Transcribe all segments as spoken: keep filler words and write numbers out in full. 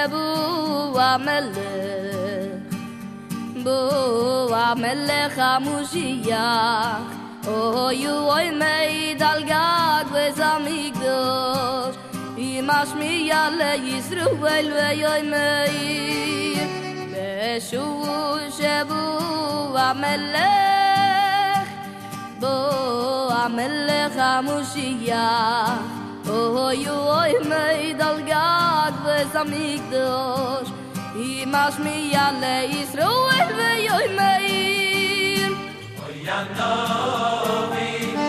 shebu amelech, bu amelech haMoshiach. Oh, you oy made al gag vezamigdosh, imash mi yale Yisrael veyoy meir, beshu shebu amelech, bu amelech haMoshiach. Oh, you oy made al gag vezamigdosh, imash mi yale Yisrael veyoy meir. Oy Anovi,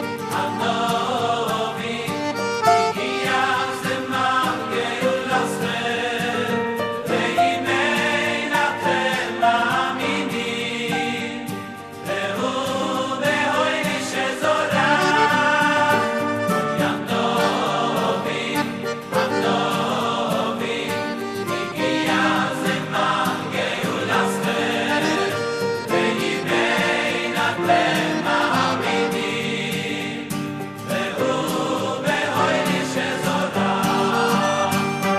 Anovi, Igia zeman geulasre, ve'imei natem ma'aminim, ve'hu ve'hoy nishezorah. Oy Anovi, Anovi, Igia zeman geulasre, ve'imei natem ma'aminim, ve'hu ve'hoy nishezorah.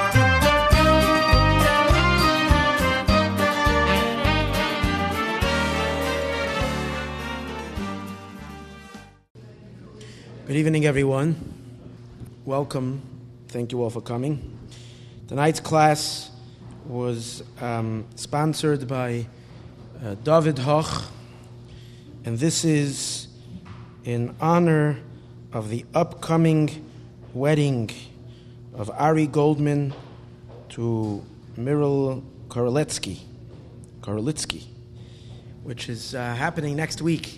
Good evening, everyone. Welcome. Thank you all for coming. Tonight's class was um, sponsored by uh, David Hoch, and this is in honor of the upcoming wedding of Ari Goldman to Miriel Koroletsky, Korolitsky, which is uh, happening next week.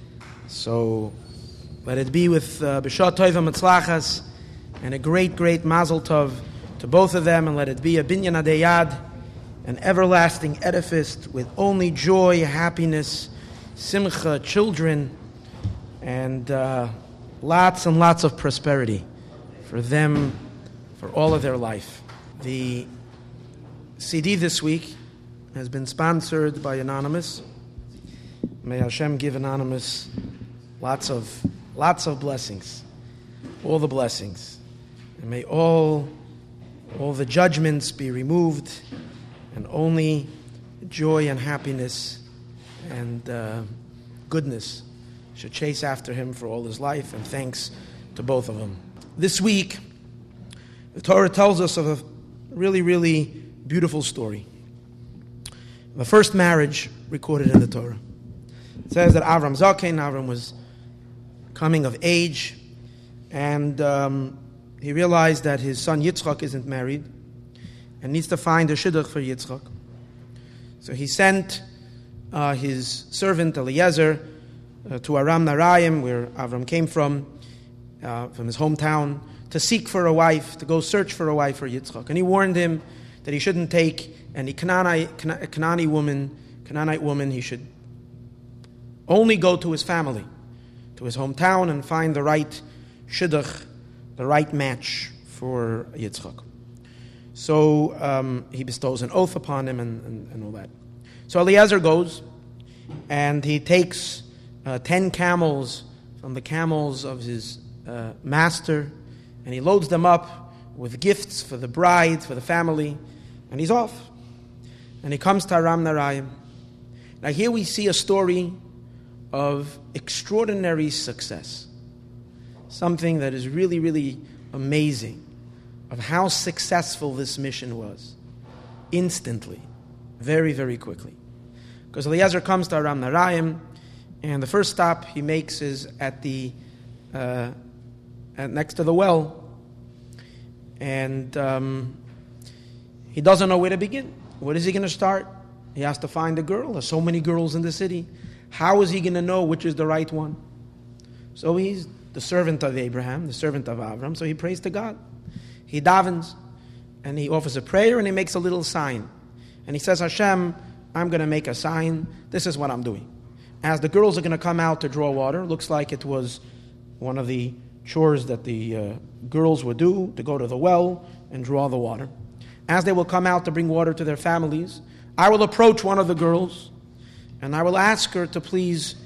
So let it be with uh, B'shah Tova Mitzlachas and a great, great Mazel Tov to both of them, and let it be a Binyan Adayad, an everlasting edifice with only joy, happiness, simcha, children, and uh, lots and lots of prosperity for them, for all of their life. The C D this week has been sponsored by Anonymous. May Hashem give Anonymous lots of Lots of blessings, all the blessings. And may all, all the judgments be removed, and only joy and happiness and uh, goodness should chase after him for all his life, and thanks to both of them. This week, the Torah tells us of a really, really beautiful story. The first marriage recorded in the Torah. It says that Avram Zaken, Avram was coming of age, and um, he realized that his son Yitzchak isn't married and needs to find a shidduch for Yitzchak. So he sent uh, his servant Eliezer uh, to Aram Naraim, where Avram came from, uh, from his hometown, to seek for a wife, to go search for a wife for Yitzchak. And he warned him that he shouldn't take any Canaanite, Canaanite woman, Canaanite woman. He should only go to his family, to his hometown, and find the right shidduch, the right match for Yitzchak. So um, he bestows an oath upon him and, and, and all that. So Eliezer goes, and he takes uh, ten camels from the camels of his uh, master, and he loads them up with gifts for the bride, for the family, and he's off. And he comes to Aram Naraim. Now here we see a story of extraordinary success. Something that is really, really amazing of how successful this mission was. Instantly. Very, very quickly. Because Eliezer comes to Aram Naraim, and the first stop he makes is at the uh, at next to the well. And um, he doesn't know where to begin. Where is he going to start? He has to find a girl. There's so many girls in the city. How is he going to know which is the right one? So he's the servant of Abraham, the servant of Avram, so he prays to God. He davens, and he offers a prayer, and he makes a little sign. And he says, Hashem, I'm going to make a sign. This is what I'm doing. As the girls are going to come out to draw water, looks like it was one of the chores that the uh, girls would do, to go to the well and draw the water. As they will come out to bring water to their families, I will approach one of the girls, and I will ask her to please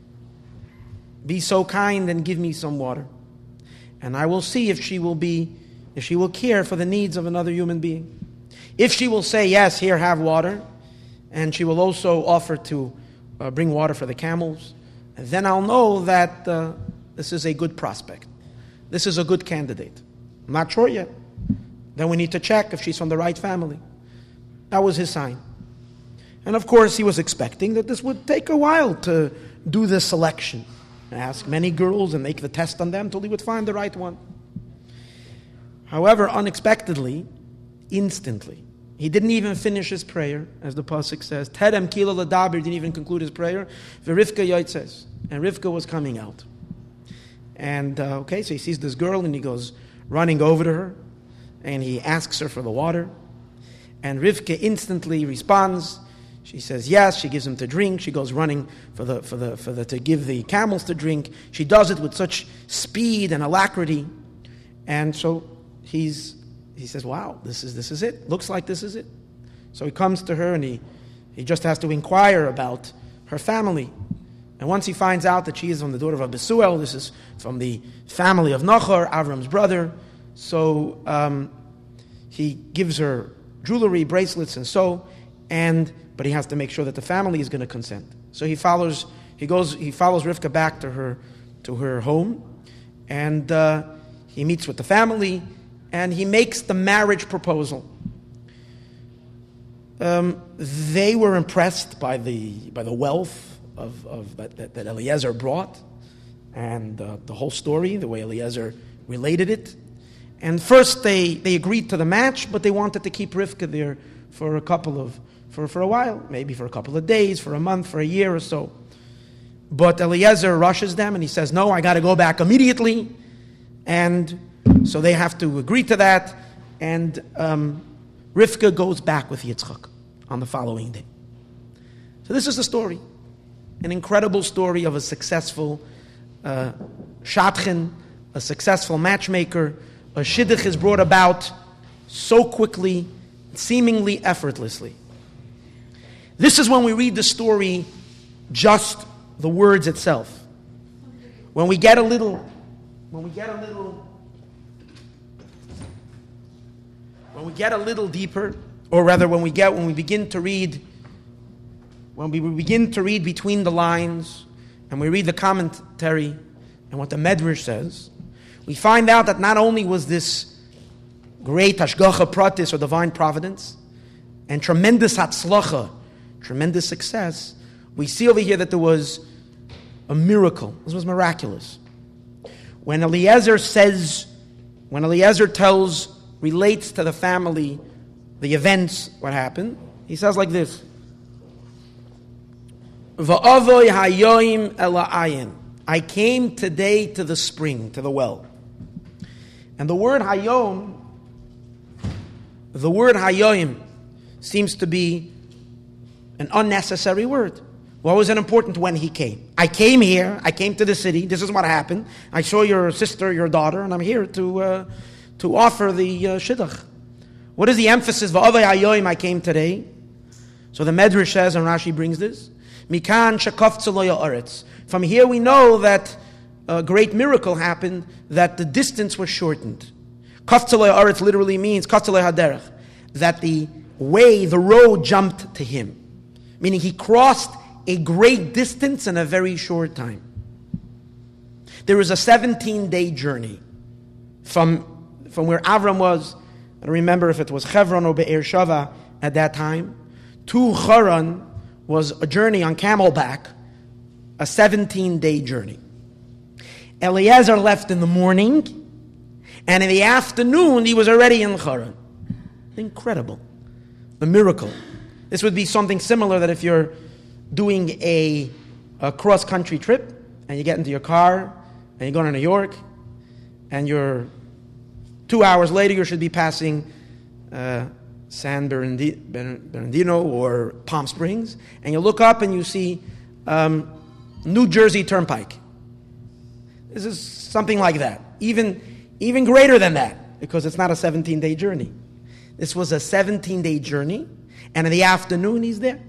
be so kind and give me some water. And I will see if she will be, if she will care for the needs of another human being. If she will say, yes, here, have water, and she will also offer to uh, bring water for the camels, then I'll know that uh, this is a good prospect. This is a good candidate. I'm not sure yet. Then we need to check if she's from the right family. That was his sign. And of course, he was expecting that this would take a while to do this selection. Ask many girls and make the test on them until he would find the right one. However, unexpectedly, instantly, he didn't even finish his prayer, as the pasuk says. Terem kila l'daber, didn't even conclude his prayer. V'Rivka yotzes, and Rivka was coming out. And uh, okay, so he sees this girl and he goes running over to her, and he asks her for the water. And Rivka instantly responds. She says yes. She gives him to drink. She goes running for the for the for the to give the camels to drink. She does it with such speed and alacrity, and so he's he says, "Wow, this is this is it. Looks like this is it." So he comes to her and he he just has to inquire about her family. And once he finds out that she is from the daughter of Abisuel, this is from the family of Nachor, Avram's brother. So um, he gives her jewelry, bracelets, and so, and but he has to make sure that the family is going to consent. So he follows, he goes, he follows Rivka back to her, to her home, and uh, he meets with the family, and he makes the marriage proposal. Um, they were impressed by the by the wealth of, of that, that, that Eliezer brought, and uh, the whole story, the way Eliezer related it. And first they, they agreed to the match, but they wanted to keep Rivka there for a couple of, for, for a while, maybe for a couple of days, for a month, for a year or so. But Eliezer rushes them and he says, no, I got to go back immediately. And so they have to agree to that. And um, Rivka goes back with Yitzchak on the following day. So this is the story. An incredible story of a successful uh, shadchan, a successful matchmaker. A shidduch is brought about so quickly, seemingly effortlessly. This is when we read the story, just the words itself. When we get a little, when we get a little, when we get a little deeper, or rather, when we get, when we begin to read, when we begin to read between the lines, and we read the commentary and what the Medrash says, we find out that not only was this great hashgacha pratis, or divine providence, and tremendous hatzlacha, tremendous success, we see over here that there was a miracle. This was miraculous. When Eliezer says, when Eliezer tells, relates to the family, the events, what happened, he says like this: Va'avoy hayoim ela'ayin. I came today to the spring, to the well. And the word hayom, the word hayoim, seems to be an unnecessary word. What was it important when he came? I came here, I came to the city, this is what happened. I saw your sister, your daughter, and I'm here to uh, to offer the uh, shidduch. What is the emphasis? Va'avay hayoim, I came today. So the Medrash says, and Rashi brings this, Mikan shekaftzeh lo ha'aretz. From here we know that a great miracle happened, that the distance was shortened. Kaftzeh lo ha'aretz literally means kaftzeh lo haderech, that the way, the road jumped to him. Meaning he crossed a great distance in a very short time. There was a seventeen-day journey from, from where Avram was. I don't remember if it was Hebron or Be'er Shava at that time. To Haran was a journey on camelback, a seventeen-day journey. Eliezer left in the morning, and in the afternoon he was already in Haran. Incredible. The miracle. This would be something similar that if you're doing a, a cross-country trip, and you get into your car, and you go to New York, and you're two hours later you should be passing uh, San Bernardino or Palm Springs, and you look up and you see um, New Jersey Turnpike. This is something like that. Even, even greater than that, because it's not a seventeen-day journey. This was a seventeen-day journey, and in the afternoon he's there.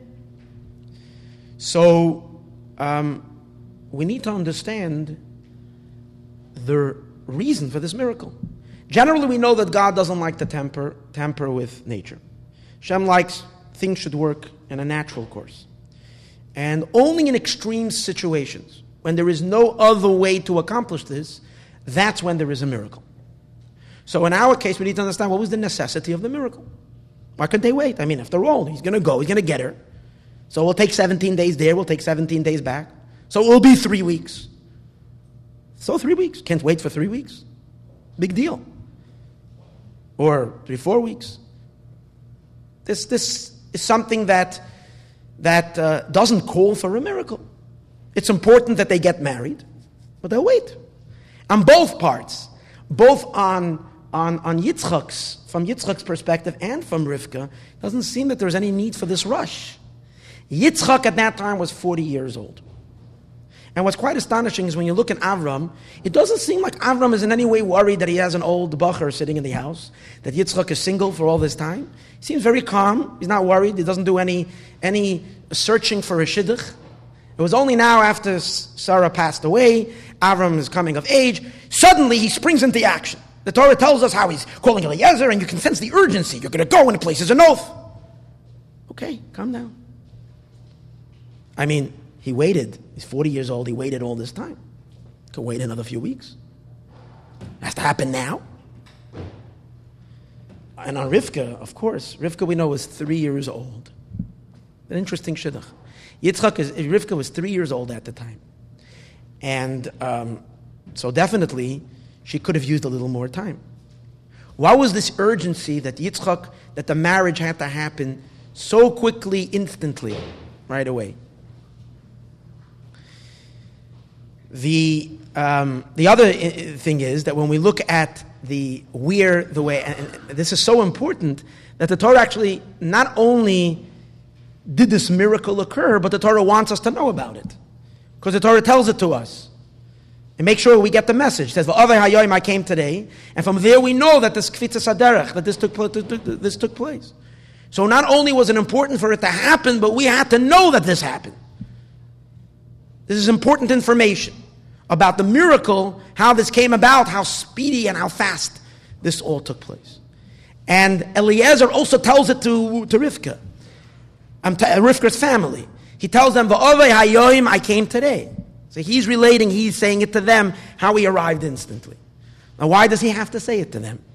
So um, we need to understand the reason for this miracle. Generally, we know that God doesn't like to tamper, tamper with nature. Hashem likes things should work in a natural course. And only in extreme situations, when there is no other way to accomplish this, that's when there is a miracle. So in our case, we need to understand what was the necessity of the miracle. Why couldn't they wait? I mean, after all, he's going to go, he's going to get her. So we'll take seventeen days there, we'll take seventeen days back. So it will be three weeks. So three weeks. Can't wait for three weeks. Big deal. Or three, four weeks. This, this is something that, that uh, doesn't call for a miracle. It's important that they get married, but they'll wait. On both parts, both on, on, on Yitzchak's, from Yitzchak's perspective and from Rivka, it doesn't seem that there's any need for this rush. Yitzchak at that time was forty years old. And what's quite astonishing is when you look at Avram, it doesn't seem like Avram is in any way worried that he has an old bacher sitting in the house, that Yitzchak is single for all this time. He seems very calm. He's not worried. He doesn't do any, any searching for a shidduch. It was only now after Sarah passed away, Avram is coming of age, suddenly he springs into action. The Torah tells us how he's calling Eliezer, and you can sense the urgency. You're going to go and the place is an oath. Okay, calm down. I mean, he waited. He's forty years old. He waited all this time. Could wait another few weeks. It has to happen now. And on Rivka, of course, Rivka we know was three years old. An interesting shidduch. Yitzchak is, Rivka was three years old at the time. And um, so definitely, she could have used a little more time. Why was this urgency that Yitzchak, that the marriage had to happen so quickly, instantly, right away? The um, the other thing is that when we look at the where, the way, and this is so important, that the Torah actually not only did this miracle occur, but the Torah wants us to know about it. Because the Torah tells it to us. And make sure we get the message. It says, "V'avei hayoim, I came today." And from there we know that this kvitzas haderech, that this took, this took place. So not only was it important for it to happen, but we had to know that this happened. This is important information about the miracle, how this came about, how speedy and how fast this all took place. And Eliezer also tells it to, to Rivka, um, to Rivka's family. He tells them, "V'avei hayoim, I came today." So he's relating, he's saying it to them, how he arrived instantly. Now why does he have to say it to them?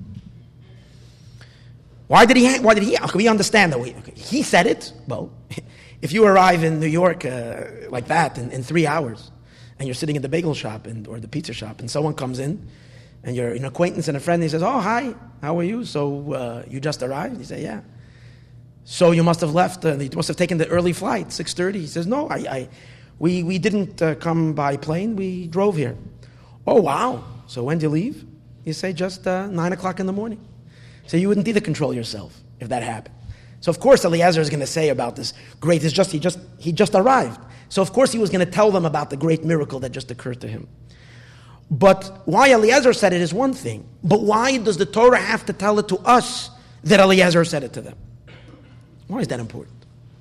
Why did he, why did he, okay, we understand that we, okay, he said it. Well, if you arrive in New York uh, like that in, in three hours, and you're sitting in the bagel shop and, or the pizza shop, and someone comes in, and you're an acquaintance and a friend, and he says, "Oh, hi, how are you? So uh, you just arrived?" You say, "Yeah." "So you must have left, uh, you must have taken the early flight, six thirty. He says, "No, I, I we, we didn't uh, come by plane, we drove here." "Oh, wow. So when did you leave?" You say, "Just uh, nine o'clock in the morning." So you wouldn't either control yourself if that happened. So of course Eliezer is going to say about this great, it's just, he just he just arrived. So of course he was going to tell them about the great miracle that just occurred to him. But why Eliezer said it is one thing. But why does the Torah have to tell it to us that Eliezer said it to them? Why is that important?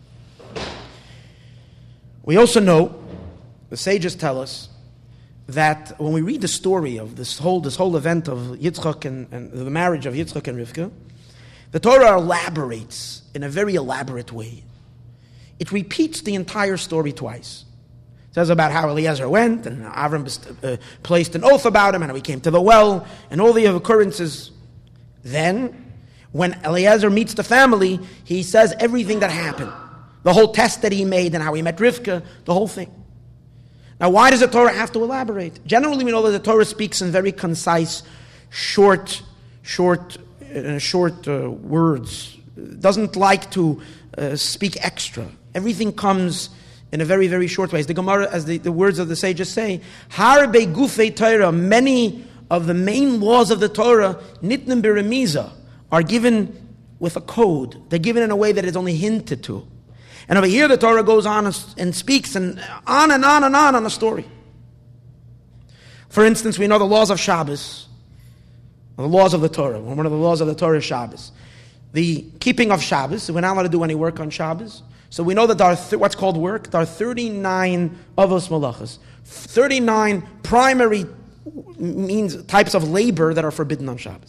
We also know, the sages tell us, that when we read the story of this whole this whole event of Yitzchak and, and the marriage of Yitzchak and Rivka, the Torah elaborates in a very elaborate way. It repeats the entire story twice. It says about how Eliezer went, and Avram uh, placed an oath about him, and how he came to the well, and all the occurrences. Then, when Eliezer meets the family, he says everything that happened. The whole test that he made, and how he met Rivka, the whole thing. Now, why does the Torah have to elaborate? Generally, we know that the Torah speaks in very concise, short, short, uh, short uh, words. It doesn't like to uh, speak extra. Everything comes in a very, very short way. As the Gemara, as the, the words of the sages say, Harbe Gufei Torah, many of the main laws of the Torah, Nitnim Beremiza, are given with a code. They're given in a way that is only hinted to. And over here the Torah goes on and, and speaks and on and on and on on a story. For instance, we know the laws of Shabbos, the laws of the Torah. One of the laws of the Torah is Shabbos. The keeping of Shabbos, we're not allowed to do any work on Shabbos. So we know that there are th- what's called work. There are thirty-nine avos malachas, thirty-nine primary means types of labor that are forbidden on Shabbos.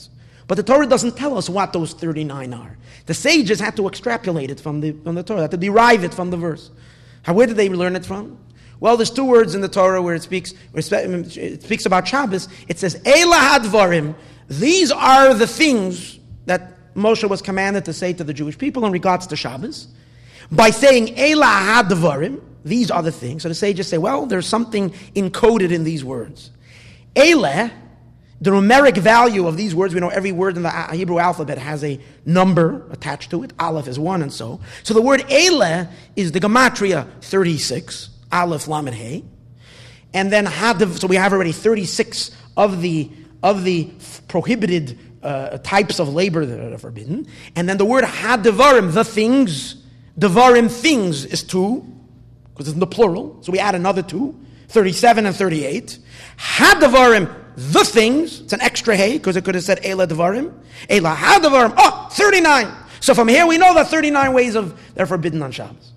But the Torah doesn't tell us what those thirty-nine are. The sages had to extrapolate it from the, from the Torah, had to derive it from the verse. How, where did they learn it from? Well, there's two words in the Torah where it speaks, where it speaks about Shabbos. It says, Eila hadvarim. These are the things that Moshe was commanded to say to the Jewish people in regards to Shabbos. By saying, Eila hadvarim, these are the things. So the sages say, well, there's something encoded in these words. Eila, the numeric value of these words, we know every word in the Hebrew alphabet has a number attached to it. Aleph is one and so. So the word Eila is the gematria thirty-six. Aleph, Lamed, Hey. And then Hadav, so we have already thirty-six of the of the prohibited uh, types of labor that are forbidden. And then the word Hadavarim, the things, Devarim, things, is two, because it's in the plural. So we add another two, thirty-seven and thirty-eight. Hadavarim, the things, it's an extra Hey, because it could have said Eila Devarim. Eila Hadavarim, oh, thirty-nine. So from here we know that thirty-nine ways of that are forbidden on Shabbos.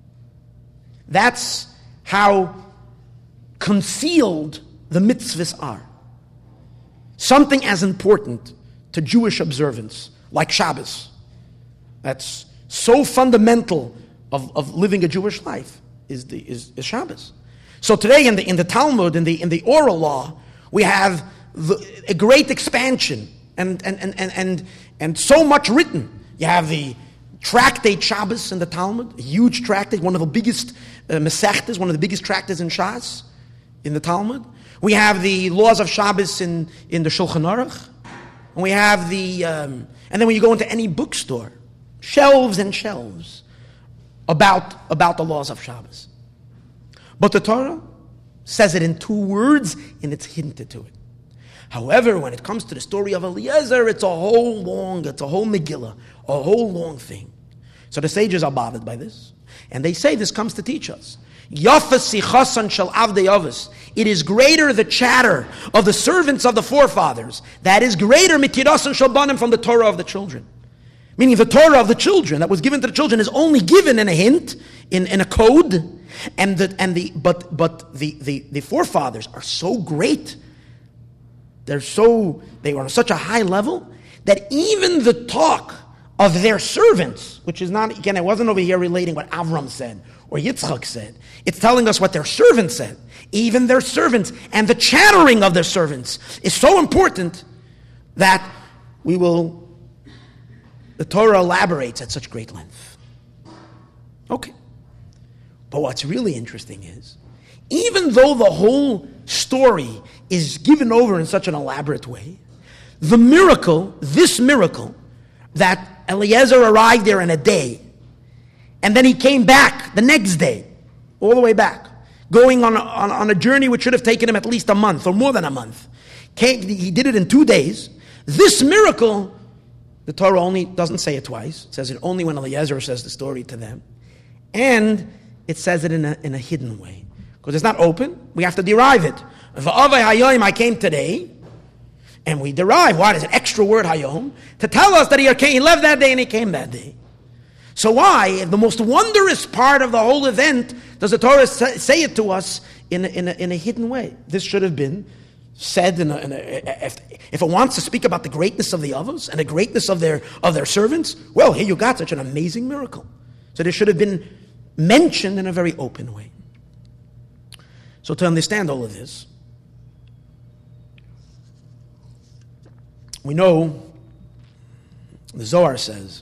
That's how concealed the mitzvahs are. Something as important to Jewish observance, like Shabbos, that's so fundamental of, of living a Jewish life, is the is, is Shabbos. So today in the in the Talmud, in the in the oral law, we have the, a great expansion and and, and, and and and so much written. You have the Tractate Shabbos in the Talmud, a huge tractate, one of the biggest uh, Masechtas, one of the biggest tractates in Shas, in the Talmud. We have the laws of Shabbos in, in the Shulchan Aruch. And we have the, um, and then when you go into any bookstore, shelves and shelves about, about the laws of Shabbos. But the Torah says it in two words, and it's hinted to it. However, when it comes to the story of Eliezer, it's a whole long, it's a whole Megillah, a whole long thing. So the sages are bothered by this. And they say this comes to teach us. Yafas sichasan shel avdei avos. It is greater the chatter of the servants of the forefathers. That is greater mitirasan shel banim from the Torah of the children. Meaning the Torah of the children that was given to the children is only given in a hint, in, in a code. And the and the but but the, the, the forefathers are so great. They're so they are on such a high level that even the talk of their servants, which is not, again, it wasn't over here relating what Avram said or Yitzchak said. It's telling us what their servants said. Even their servants and the chattering of their servants is so important that we will, the Torah elaborates at such great length. Okay. But what's really interesting is, even though the whole story is given over in such an elaborate way, the miracle, this miracle, that Eliezer arrived there in a day, and then he came back the next day, all the way back, going on a, on, on a journey which should have taken him at least a month, or more than a month. Came, he did it in two days. This miracle, the Torah only doesn't say it twice. It says it only when Eliezer says the story to them. And it says it in a, in a hidden way. Because it's not open, we have to derive it. V'avei hayoim, I came today, and we derive, what is an extra word, hayom, to tell us that he, came, he left that day and he came that day. So why, if the most wondrous part of the whole event, does the Torah say it to us in a, in a, in a hidden way? This should have been said in a, in a if, if it wants to speak about the greatness of the Avos and the greatness of their of their servants, well, here you got such an amazing miracle. So this should have been mentioned in a very open way. So to understand all of this, we know the Zohar says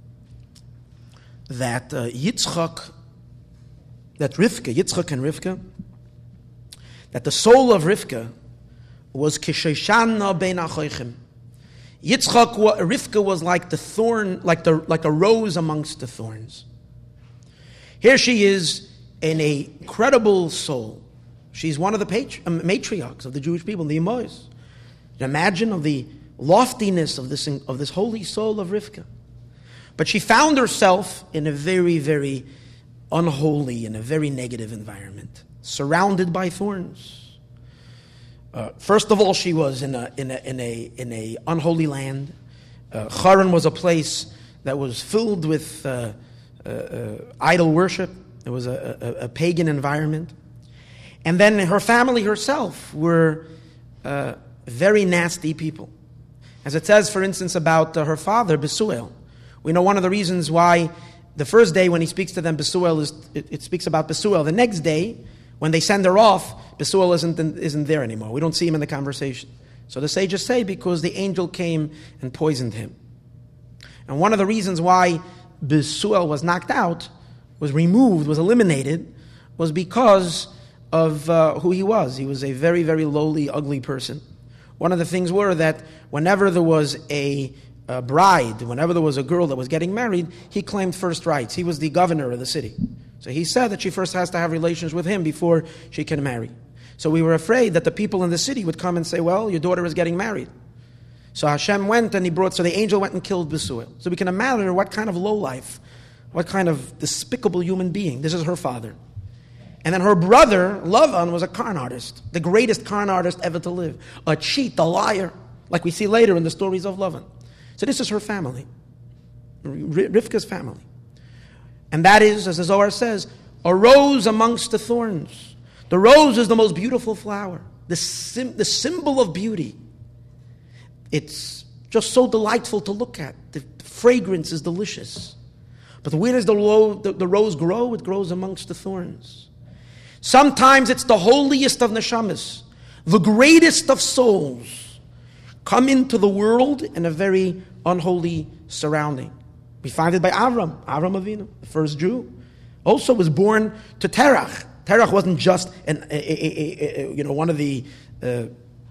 that uh, Yitzchak, that Rivka, Yitzchak and Rivka, that the soul of Rivka was Kishoshana ben Achoichim. Yitzchak, Rivka was like the thorn, like the like a rose amongst the thorns. Here she is, an incredible soul. She's one of the patri- matriarchs of the Jewish people, the Imois. Imagine of the loftiness of this of this holy soul of Rivka. But she found herself in a very, very unholy, in a very negative environment, surrounded by thorns. Uh, first of all, she was in a in a in a in a unholy land. Uh, Haran was a place that was filled with uh, uh, uh, idol worship. It was a, a, a pagan environment. And then her family herself were uh, very nasty people. As it says, for instance, about uh, her father, Besuel. We know one of the reasons why the first day when he speaks to them, Besuel is, it, it speaks about Besuel. The next day, when they send her off, Besuel isn't, isn't there anymore. We don't see him in the conversation. So the sages say because the angel came and poisoned him. And one of the reasons why Besuel was knocked out, was removed, was eliminated, was because of uh, who he was. He was a very, very lowly, ugly person. One of the things were that whenever there was a, a bride, whenever there was a girl that was getting married, he claimed first rights. He was the governor of the city. So he said that she first has to have relations with him before she can marry. So we were afraid that the people in the city would come and say, well, your daughter is getting married. So Hashem went and he brought, so the angel went and killed Besuel. So we can imagine what kind of lowlife, what kind of despicable human being. This is her father. And then her brother, Lavan, was a con artist, the greatest con artist ever to live. A cheat, a liar, like we see later in the stories of Lavan. So this is her family, Rivka's family. And that is, as the Zohar says, a rose amongst the thorns. The rose is the most beautiful flower, the, sim- the symbol of beauty. It's just so delightful to look at. The fragrance is delicious. But where does the, ro- the, the rose grow? It grows amongst the thorns. Sometimes it's the holiest of neshamas, the greatest of souls, come into the world in a very unholy surrounding. We find it by Avram, Avram Avinu, the first Jew, also was born to Terach. Terach wasn't just an, a, a, a, a, you know, one of the uh,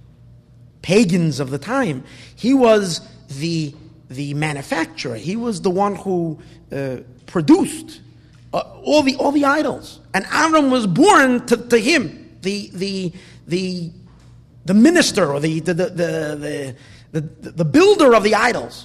pagans of the time. He was the the manufacturer. He was the one who uh, produced uh, all the all the idols. And Avram was born to, to him, the the the the minister or the the the the, the, the, the builder of the idols.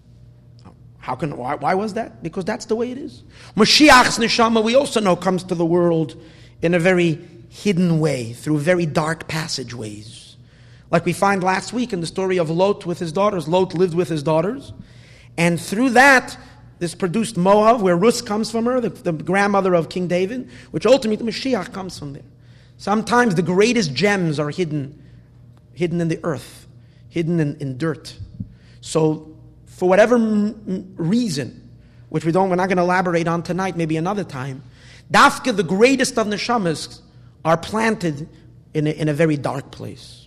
How can why, why was that? Because that's the way it is. Mashiach's neshama, we also know, comes to the world in a very hidden way, through very dark passageways. Like we find last week in the story of Lot with his daughters. Lot lived with his daughters, and through that, this produced Moab, where Rus comes from her, the, the grandmother of King David, which ultimately Mashiach comes from there. Sometimes the greatest gems are hidden, hidden in the earth, hidden in, in dirt. So, for whatever m- reason, which we don't, we're not going to elaborate on tonight, maybe another time, Dafka, the greatest of neshamas, are planted in a, in a very dark place.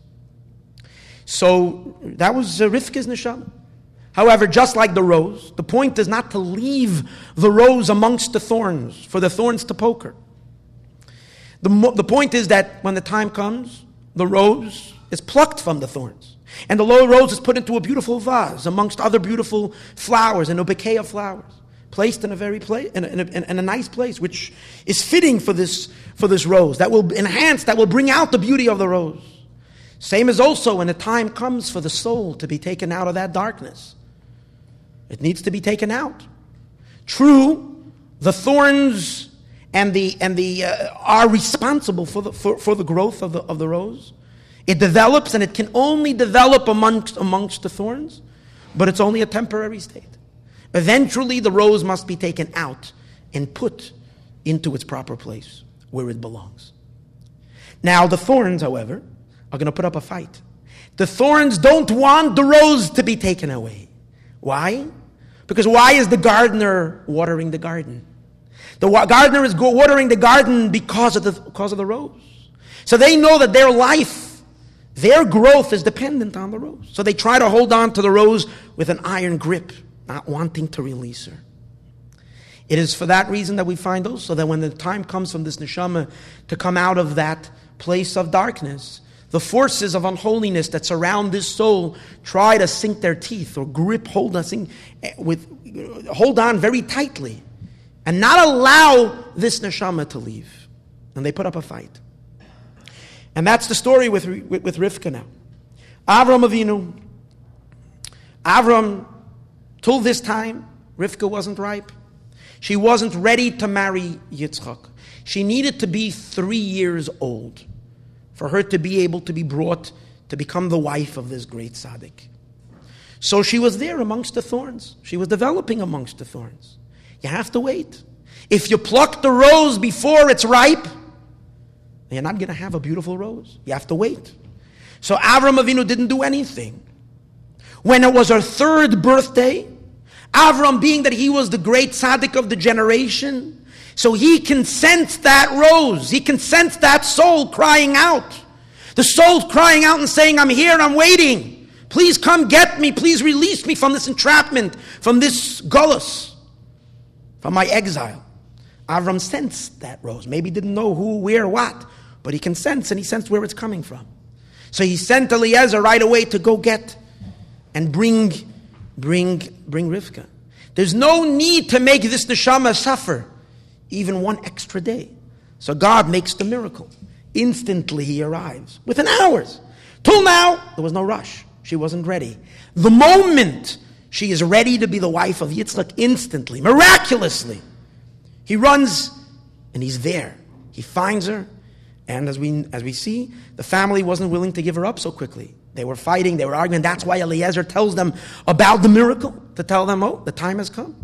So that was uh, Rivka's neshama. However, just like the rose, the point is not to leave the rose amongst the thorns, for the thorns to poke her. The, mo- the point is that when the time comes, the rose is plucked from the thorns. And the low rose is put into a beautiful vase amongst other beautiful flowers, in a bouquet of flowers, placed in a very place, in a, in, a, in a nice place, which is fitting for this for this rose, that will enhance, that will bring out the beauty of the rose. Same as also when the time comes for the soul to be taken out of that darkness. It needs to be taken out. True, the thorns and the and the uh, are responsible for the for, for the growth of the of the rose. It develops, and it can only develop amongst amongst the thorns, but it's only a temporary state. Eventually, the rose must be taken out and put into its proper place, where it belongs. Now, the thorns, however, are going to put up a fight. The thorns don't want the rose to be taken away. Why? Because why is the gardener watering the garden? The wa- gardener is go- watering the garden because of the because of the rose. So they know that their life, their growth is dependent on the rose. So they try to hold on to the rose with an iron grip, not wanting to release her. It is for that reason that we find also that when the time comes from this neshama to come out of that place of darkness, the forces of unholiness that surround this soul try to sink their teeth or grip, hold us in, with, hold on very tightly, and not allow this neshama to leave. And they put up a fight. And that's the story with, with, with Rivka now. Avram Avinu, Avram, till this time, Rivka wasn't ripe. She wasn't ready to marry Yitzchak. She needed to be three years old for her to be able to be brought to become the wife of this great tzaddik. So she was there amongst the thorns. She was developing amongst the thorns. You have to wait. If you pluck the rose before it's ripe, you're not going to have a beautiful rose. You have to wait. So Avram Avinu didn't do anything. when it was her third birthday, Avram, being that he was the great tzaddik of the generation, so he can sense that rose, he can sense that soul crying out. The soul crying out and saying, I'm here, I'm waiting. Please come get me, please release me from this entrapment, from this gullus, from my exile. Avram sensed that rose. Maybe didn't know who, where, what, but he can sense, and he sensed where it's coming from. So he sent Eliezer right away to go get and bring, bring, bring Rivka. There's no need to make this neshama suffer even one extra day. So God makes the miracle. Instantly he arrives, within hours. Till now, there was no rush. She wasn't ready. The moment she is ready to be the wife of Yitzchak, instantly, miraculously, he runs and he's there. He finds her. And as we as we see, the family wasn't willing to give her up so quickly. They were fighting, they were arguing. That's why Eliezer tells them about the miracle, to tell them, oh, the time has come.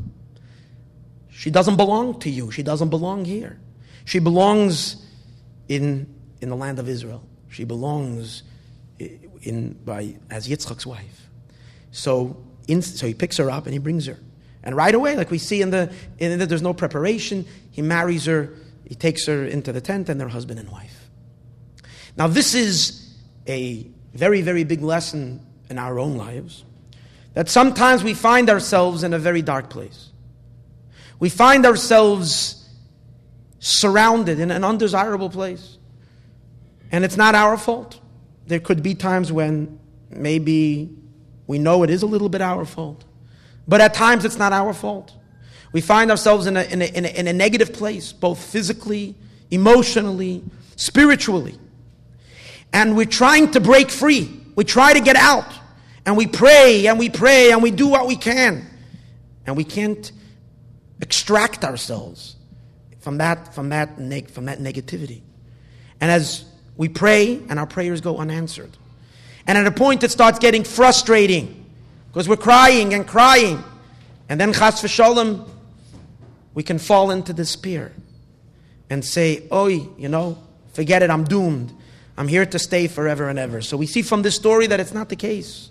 She doesn't belong to you. She doesn't belong here. She belongs in, in the land of Israel. She belongs in by as Yitzchak's wife. So, in, so he picks her up and he brings her. And right away, like we see in the, in the, there's no preparation, he marries her. He takes her into the tent and they're husband and wife. Now this is a very, very big lesson in our own lives. That sometimes we find ourselves in a very dark place. We find ourselves surrounded in an undesirable place. And it's not our fault. There could be times when maybe we know it is a little bit our fault. But at times it's not our fault. We find ourselves in a, in, a, in, a, in a negative place, both physically, emotionally, spiritually. And we're trying to break free. We try to get out. And we pray and we pray and we do what we can. And we can't extract ourselves from that, from that, neg- from that negativity. And as we pray and our prayers go unanswered. And at a point it starts getting frustrating because we're crying and crying. And then chas v'sholem, we can fall into despair and say, oi, you know, forget it, I'm doomed. I'm here to stay forever and ever. So we see from this story that it's not the case.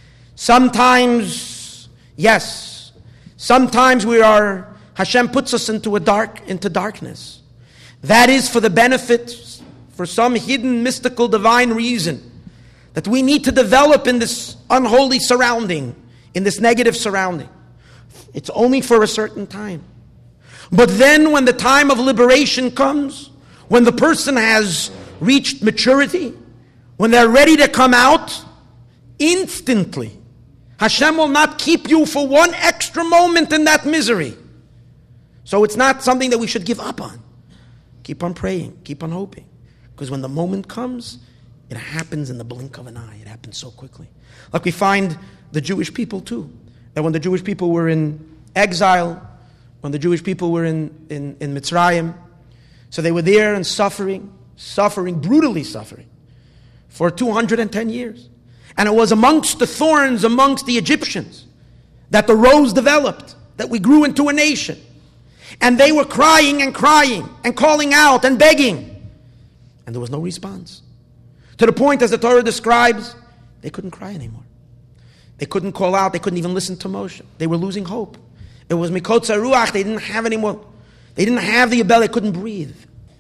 Sometimes, yes, sometimes we are, Hashem puts us into a dark, into darkness. That is for the benefit, for some hidden, mystical, divine reason that we need to develop in this unholy surrounding, in this negative surrounding. It's only for a certain time. But then when the time of liberation comes, when the person has reached maturity, when they're ready to come out, instantly, Hashem will not keep you for one extra moment in that misery. So it's not something that we should give up on. Keep on praying, keep on hoping. Because when the moment comes, it happens in the blink of an eye. It happens so quickly. Like we find the Jewish people too. That when the Jewish people were in exile, when the Jewish people were in, in, in Mitzrayim, so they were there and suffering, suffering, brutally suffering, for two hundred ten years. And it was amongst the thorns, amongst the Egyptians, that the rose developed, that we grew into a nation. And they were crying and crying and calling out and begging. And there was no response. To the point, as the Torah describes, they couldn't cry anymore. They couldn't call out. They couldn't even listen to Moshe. They were losing hope. It was mikotza ruach. They didn't have any more. They didn't have the ability. They couldn't breathe.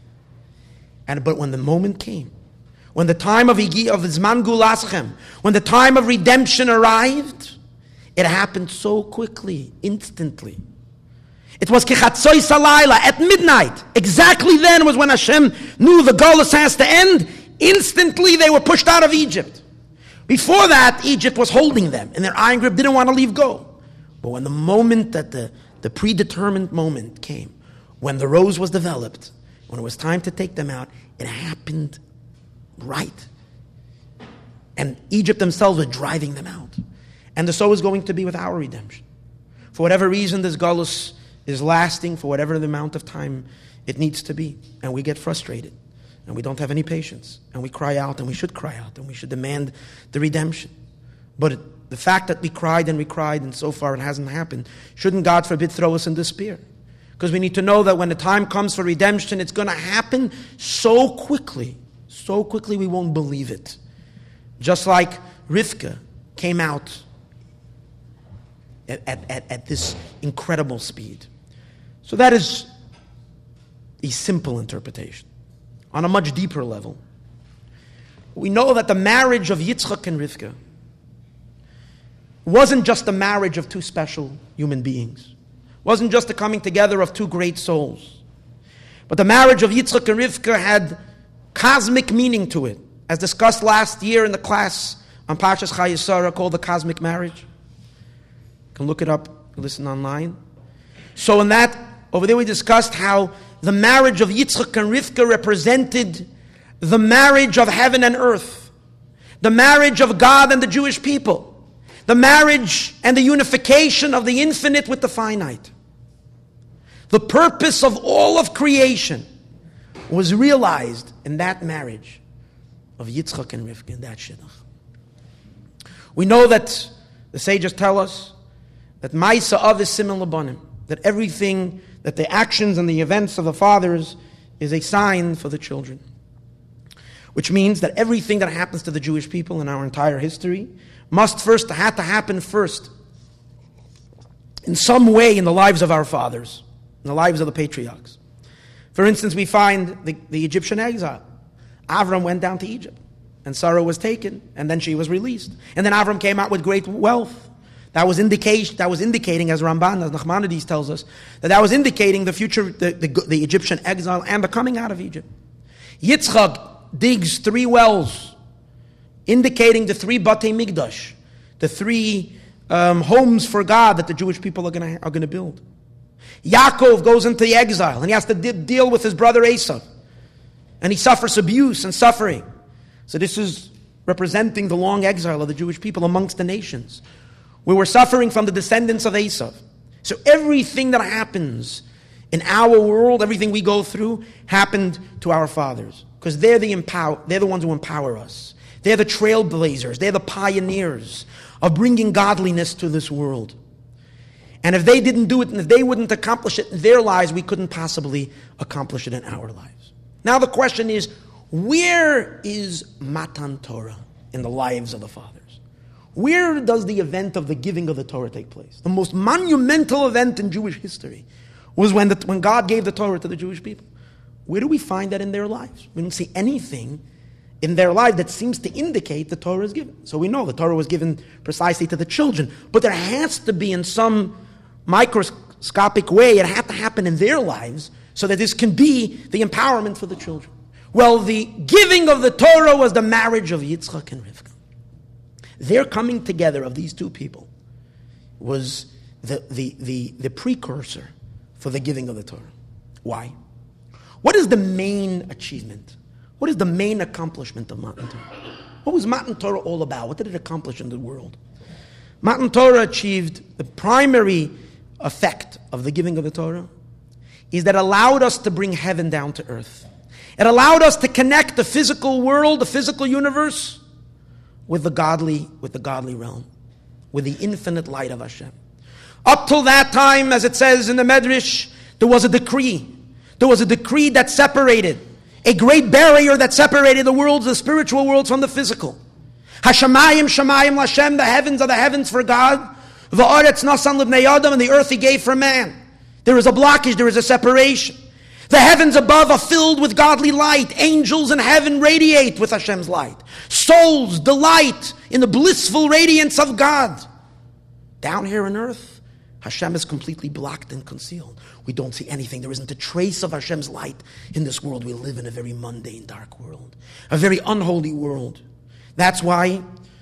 And but when the moment came, when the time of Igi of Zman Gulaschem, when the time of redemption arrived, it happened so quickly, instantly. It was kichatzoy salayla at midnight. Exactly then was when Hashem knew the Golus has to end. Instantly they were pushed out of Egypt. Before that, Egypt was holding them, and their iron grip didn't want to leave go. But when the moment that the, the predetermined moment came, when the rose was developed, when it was time to take them out, it happened right. And Egypt themselves were driving them out. And so is going to be with our redemption. For whatever reason, this galus is lasting, for whatever the amount of time it needs to be. And we get frustrated. And we don't have any patience. And we cry out, and we should cry out, and we should demand the redemption. But it, the fact that we cried and we cried, and so far it hasn't happened, shouldn't, God forbid, throw us in despair. Because we need to know that when the time comes for redemption, it's going to happen so quickly. So quickly we won't believe it. Just like Rivka came out at, at, at, at this incredible speed. So that is a simple interpretation. On a much deeper level, we know that the marriage of Yitzchak and Rivka wasn't just the marriage of two special human beings. It wasn't just the coming together of two great souls. But the marriage of Yitzchak and Rivka had cosmic meaning to it, as discussed last year in the class on Parshas Chayei Sarah called the Cosmic Marriage. You can look it up, listen online. So in that, over there we discussed how the marriage of Yitzchak and Rivka represented the marriage of heaven and earth, the marriage of God and the Jewish people, the marriage and the unification of the infinite with the finite. The purpose of all of creation was realized in that marriage of Yitzchak and Rivka, in that shidduch. We know that the sages tell us that Ma'isa Av is siman l'banim, that everything, that the actions and the events of the fathers is a sign for the children. Which means that everything that happens to the Jewish people in our entire history must first have to happen first in some way in the lives of our fathers, in the lives of the patriarchs. For instance, we find the, the Egyptian exile. Avram went down to Egypt, and Sarah was taken, and then she was released. And then Avram came out with great wealth. That was indication. That was indicating, as Ramban, as Nachmanides tells us, that that was indicating the future, the, the, the Egyptian exile and the coming out of Egypt. Yitzchak digs three wells, indicating the three Batei Migdash, the three um, homes for God that the Jewish people are going to are going to build. Yaakov goes into the exile, and he has to de- deal with his brother Esau, and he suffers abuse and suffering. So this is representing the long exile of the Jewish people amongst the nations. We were suffering from the descendants of Esau. So everything that happens in our world, everything we go through, happened to our fathers. Because they're the empower, they're the ones who empower us. They're the trailblazers. They're the pioneers of bringing godliness to this world. And if they didn't do it, and if they wouldn't accomplish it in their lives, we couldn't possibly accomplish it in our lives. Now the question is, where is Matan Torah in the lives of the fathers? Where does the event of the giving of the Torah take place? The most monumental event in Jewish history was when, the, when God gave the Torah to the Jewish people. Where do we find that in their lives? We don't see anything in their life that seems to indicate the Torah is given. So we know the Torah was given precisely to the children, but there has to be in some microscopic way, it had to happen in their lives so that this can be the empowerment for the children. Well, the giving of the Torah was the marriage of Yitzchak and Rivka. Their coming together of these two people was the, the, the, the precursor for the giving of the Torah. Why? What is the main achievement? What is the main accomplishment of Matan Torah? What was Matan Torah all about? What did it accomplish in the world? Matan Torah achieved the primary effect of the giving of the Torah is that it allowed us to bring heaven down to earth. It allowed us to connect the physical world, the physical universe, with the godly, with the godly realm, with the infinite light of Hashem. Up till that time, as it says in the Medrash, there was a decree. There was a decree that separated, a great barrier that separated the worlds, the spiritual worlds from the physical. Hashemayim, Shemayim, Lashem, the heavens are the heavens for God. Va'aretz nasan libnei Adam, and the earth he gave for man. There is a blockage, there is a separation. The heavens above are filled with godly light. Angels in heaven radiate with Hashem's light. Souls delight in the blissful radiance of God. Down here on earth, Hashem is completely blocked and concealed. We don't see anything. There isn't a trace of Hashem's light in this world. We live in a very mundane, dark world. A very unholy world. That's why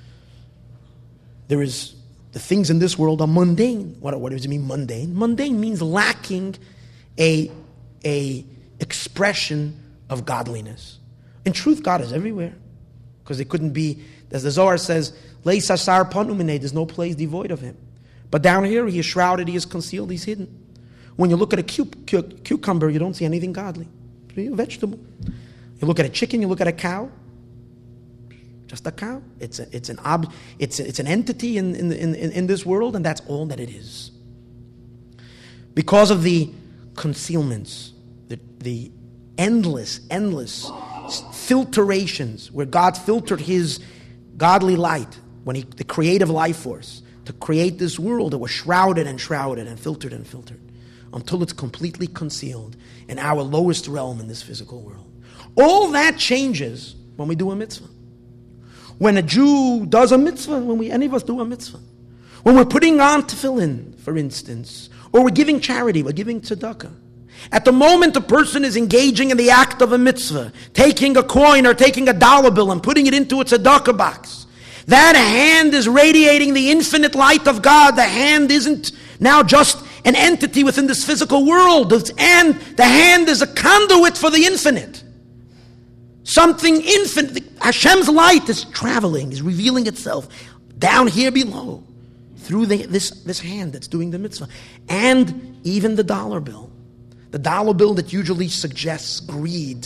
there is, the things in this world are mundane. What, what does it mean, mundane? Mundane means lacking a a expression of godliness. In truth, God is everywhere. Because it couldn't be, as the Zohar says, Leis asar panu minei, there's no place devoid of him. But down here, he is shrouded, he is concealed, he's hidden. When you look at a cu- cu- cucumber, you don't see anything godly. It's a vegetable. You look at a chicken, you look at a cow. Just a cow. It's a, it's an ob- it's a, it's an entity in, in, in, in this world, and that's all that it is. Because of the concealments, the, the endless, endless filtrations where God filtered his godly light when he, the creative life force, to create this world that was shrouded and shrouded and filtered and filtered until it's completely concealed in our lowest realm in this physical world. All that changes when we do a mitzvah. When a Jew does a mitzvah, when we any of us do a mitzvah, when we're putting on tefillin, for instance, or we're giving charity, we're giving tzedakah. At the moment a person is engaging in the act of a mitzvah, taking a coin or taking a dollar bill and putting it into a tzedakah box, that hand is radiating the infinite light of God. The hand isn't now just an entity within this physical world, and the hand is a conduit for the infinite. Something infinite. Hashem's light is traveling, is revealing itself down here below through the, this, this hand that's doing the mitzvah. And even the dollar bill. The dollar bill that usually suggests greed,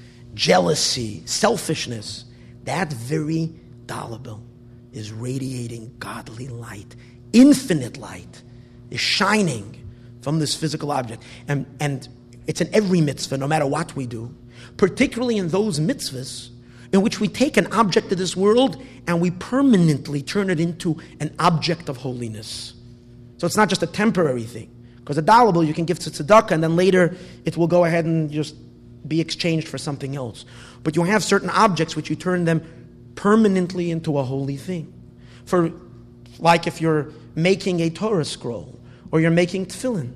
jealousy, selfishness. That very dollar bill is radiating godly light. Infinite light is shining from this physical object. And, and it's in every mitzvah, no matter what we do. Particularly in those mitzvahs in which we take an object of this world and we permanently turn it into an object of holiness. So it's not just a temporary thing. Because a dollar bill you can give to tzedakah and then later it will go ahead and just be exchanged for something else. But you have certain objects which you turn them permanently into a holy thing. For, like if you're making a Torah scroll or you're making tefillin.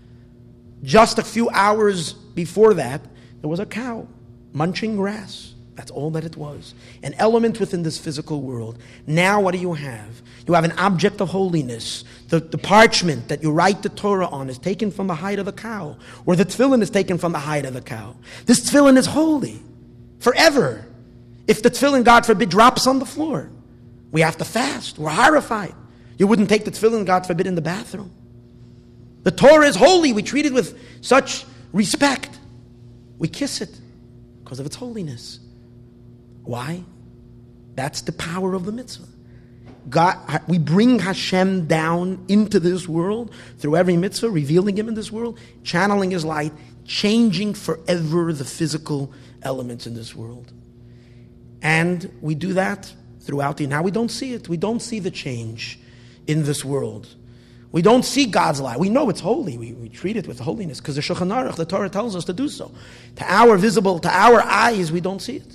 Just a few hours before that, there was a cow munching grass. That's all that it was. An element within this physical world. Now what do you have? You have an object of holiness. The, the parchment that you write the Torah on is taken from the hide of the cow. Or the tefillin is taken from the hide of the cow. This tefillin is holy. Forever. If the tefillin, God forbid, drops on the floor, we have to fast. We're horrified. You wouldn't take the tefillin, God forbid, in the bathroom. The Torah is holy. We treat it with such respect. We kiss it because of its holiness. Why? That's the power of the mitzvah. God, we bring Hashem down into this world through every mitzvah, revealing Him in this world, channeling His light, changing forever the physical elements in this world. And we do that throughout the... Now we don't see it. We don't see the change in this world. We don't see God's light. We know it's holy. We, we treat it with holiness because the Shulchan Aruch, the Torah tells us to do so. To our visible, to our eyes, we don't see it.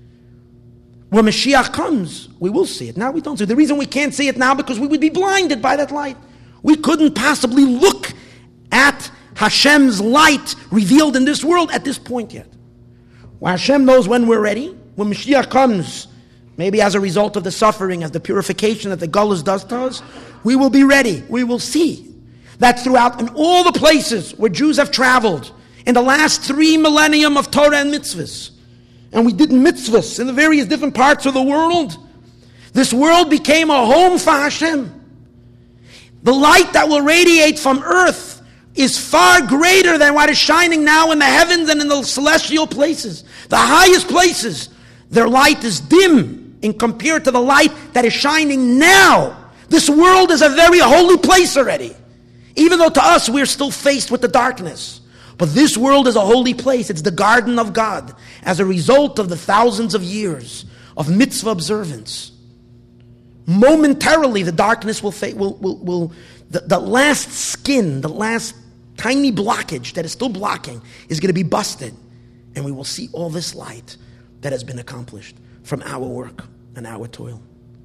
When Mashiach comes, we will see it. Now we don't see it. The reason we can't see it now because we would be blinded by that light. We couldn't possibly look at Hashem's light revealed in this world at this point yet. Well, Hashem knows when we're ready. When Mashiach comes, maybe as a result of the suffering, as the purification that the Gullus does to us, we will be ready. We will see that throughout in all the places where Jews have traveled in the last three millennium of Torah and mitzvahs, and we did mitzvahs in the various different parts of the world, this world became a home for Hashem. The light that will radiate from earth is far greater than what is shining now in the heavens and in the celestial places. The highest places, their light is dim in compared to the light that is shining now. This world is a very holy place already. Even though to us we're still faced with the darkness. But this world is a holy place. It's the garden of God as a result of the thousands of years of mitzvah observance. Momentarily the darkness will, fa- will, will, will the, the last skin, the last tiny blockage that is still blocking is going to be busted. And we will see all this light that has been accomplished from our work and our toil.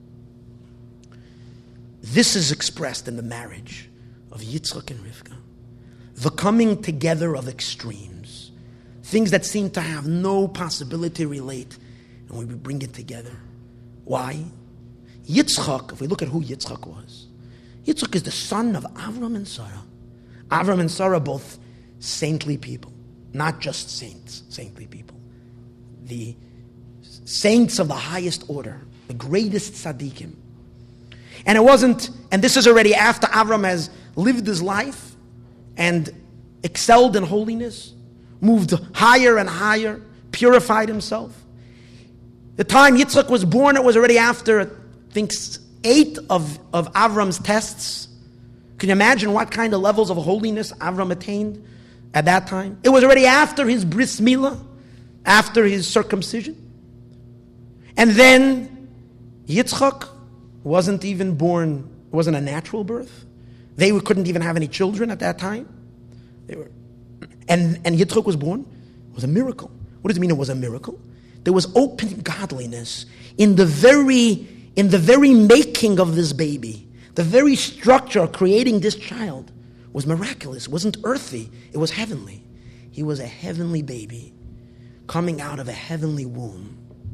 This is expressed in the marriage of Yitzchak and Rivka. The coming together of extremes. Things that seem to have no possibility to relate. And we bring it together. Why? Yitzchak, if we look at who Yitzchak was. Yitzchak is the son of Avram and Sarah. Avram and Sarah both saintly people. Not just saints, saintly people. The saints of the highest order. The greatest tzaddikim. And it wasn't, and this is already after Avram has lived his life and excelled in holiness, moved higher and higher, purified himself. The time Yitzchak was born, it was already after, I think, eight of, of Avram's tests. Can you imagine what kind of levels of holiness Avram attained at that time? It was already after his bris milah, after his circumcision. And then Yitzchak wasn't even born It wasn't a natural birth. They couldn't even have any children at that time. They were, and, and Yitzchak was born. It was a miracle. What does it mean it was a miracle? There was open godliness in the very, in the very making of this baby. The very structure of creating this child was miraculous. It wasn't earthy. It was heavenly. He was a heavenly baby coming out of a heavenly womb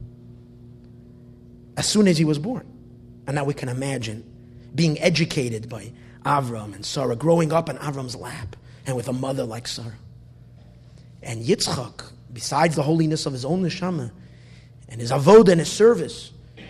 as soon as he was born. And now we can imagine being educated by Avram and Sarah, growing up in Avram's lap and with a mother like Sarah. And Yitzchak, besides the holiness of his own neshama and his avodah and his service,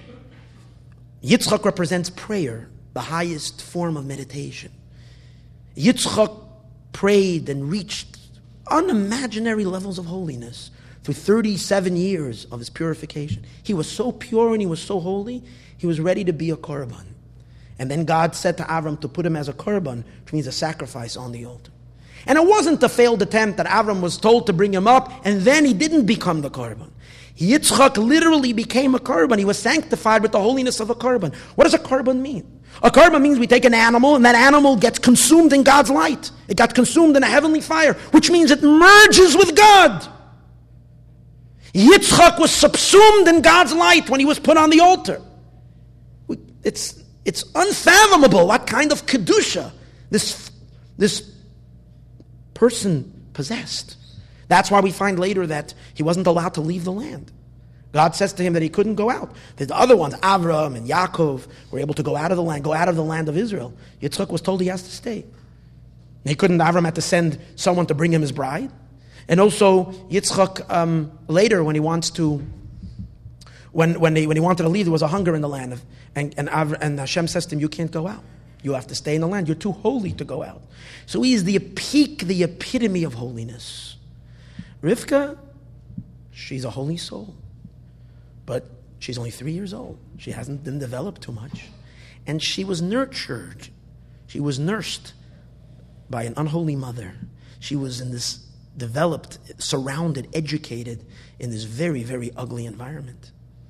Yitzchak represents prayer, the highest form of meditation. Yitzchak prayed and reached unimaginary levels of holiness through thirty-seven years of his purification. He was so pure and he was so holy, he was ready to be a korban. And then God said to Avram to put him as a korban, which means a sacrifice on the altar. And it wasn't a failed attempt that Avram was told to bring him up, and then he didn't become the korban. Yitzchak literally became a korban. He was sanctified with the holiness of a korban. What does a korban mean? A korban means we take an animal, and that animal gets consumed in God's light. It got consumed in a heavenly fire, which means it merges with God. Yitzchak was subsumed in God's light when he was put on the altar. It's, it's unfathomable what kind of kedusha this, this person possessed. That's why we find later that he wasn't allowed to leave the land. God says to him that he couldn't go out. The other ones, Avram and Yaakov, were able to go out of the land, go out of the land of Israel. Yitzchak was told he has to stay. He couldn't, Avram had to send someone to bring him his bride. And also, Yitzchak, um, later when he wants to, when when, they, when he wanted to leave, there was a hunger in the land. Of, and, and, Avram, and Hashem says to him, you can't go out. You have to stay in the land. You're too holy to go out. So he is the peak, the epitome of holiness. Rivka, she's a holy soul. But she's only three years old. She hasn't been developed too much. And she was nurtured. She was nursed by an unholy mother. She was in this developed, surrounded, educated in this very, very ugly environment.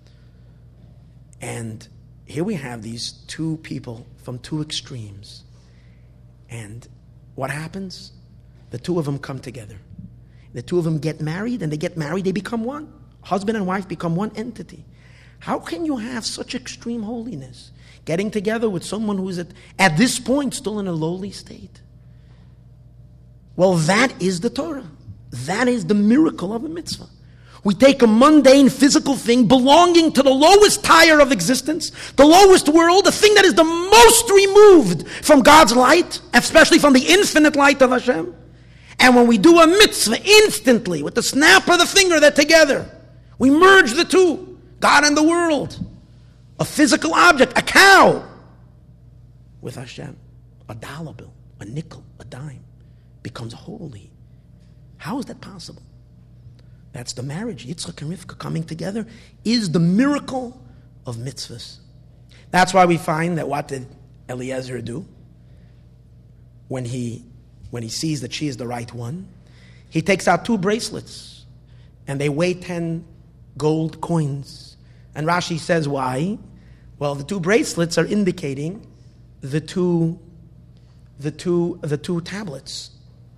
And here we have these two people from two extremes. And what happens? The two of them come together. The two of them get married, and they get married, they become one. Husband and wife become one entity. How can you have such extreme holiness? Getting together with someone who is at, at this point still in a lowly state. Well, that is the Torah. That is the miracle of a mitzvah. We take a mundane physical thing belonging to the lowest tier of existence, the lowest world, the thing that is the most removed from God's light, especially from the infinite light of Hashem. And when we do a mitzvah, instantly, with the snap of the finger, they're together. We merge the two, God and the world. A physical object, a cow, with Hashem. A dollar bill, a nickel, a dime, becomes holy. How is that possible? That's the marriage. Yitzchak and Rivka coming together is the miracle of mitzvahs. That's why we find that what did Eliezer do when he when he sees that she is the right one? He takes out two bracelets, and they weigh ten gold coins. And Rashi says why? Well, the two bracelets are indicating the two the two the two tablets.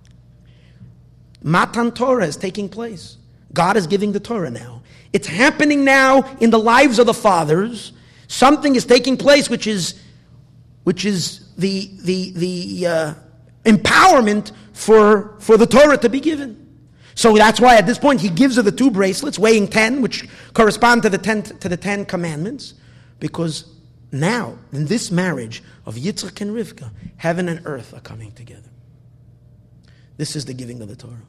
Matan Torah is taking place. God is giving the Torah now. It's happening now in the lives of the fathers. Something is taking place, which is, which is the the the uh, empowerment for for the Torah to be given. So that's why at this point he gives her the two bracelets weighing ten, which correspond to the ten to the ten commandments, because now in this marriage of Yitzchak and Rivka, heaven and earth are coming together. This is the giving of the Torah.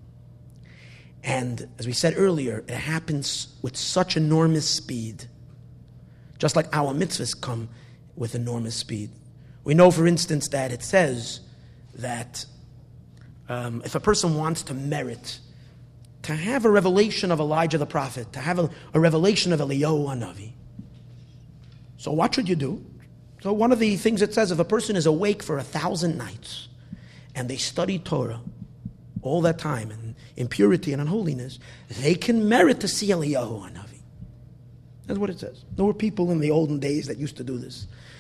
And as we said earlier, it happens with such enormous speed. Just like our mitzvahs come with enormous speed. We know, for instance, that it says that um, if a person wants to merit, to have a revelation of Elijah the prophet, to have a, a revelation of Eliyahu Hanavi. So what should you do? So one of the things it says, if a person is awake for a thousand nights, and they study Torah all that time in, in purity and in holiness, they can merit to see Eliyahu Hanavi. That's what it says. There were people in the olden days that used to do this.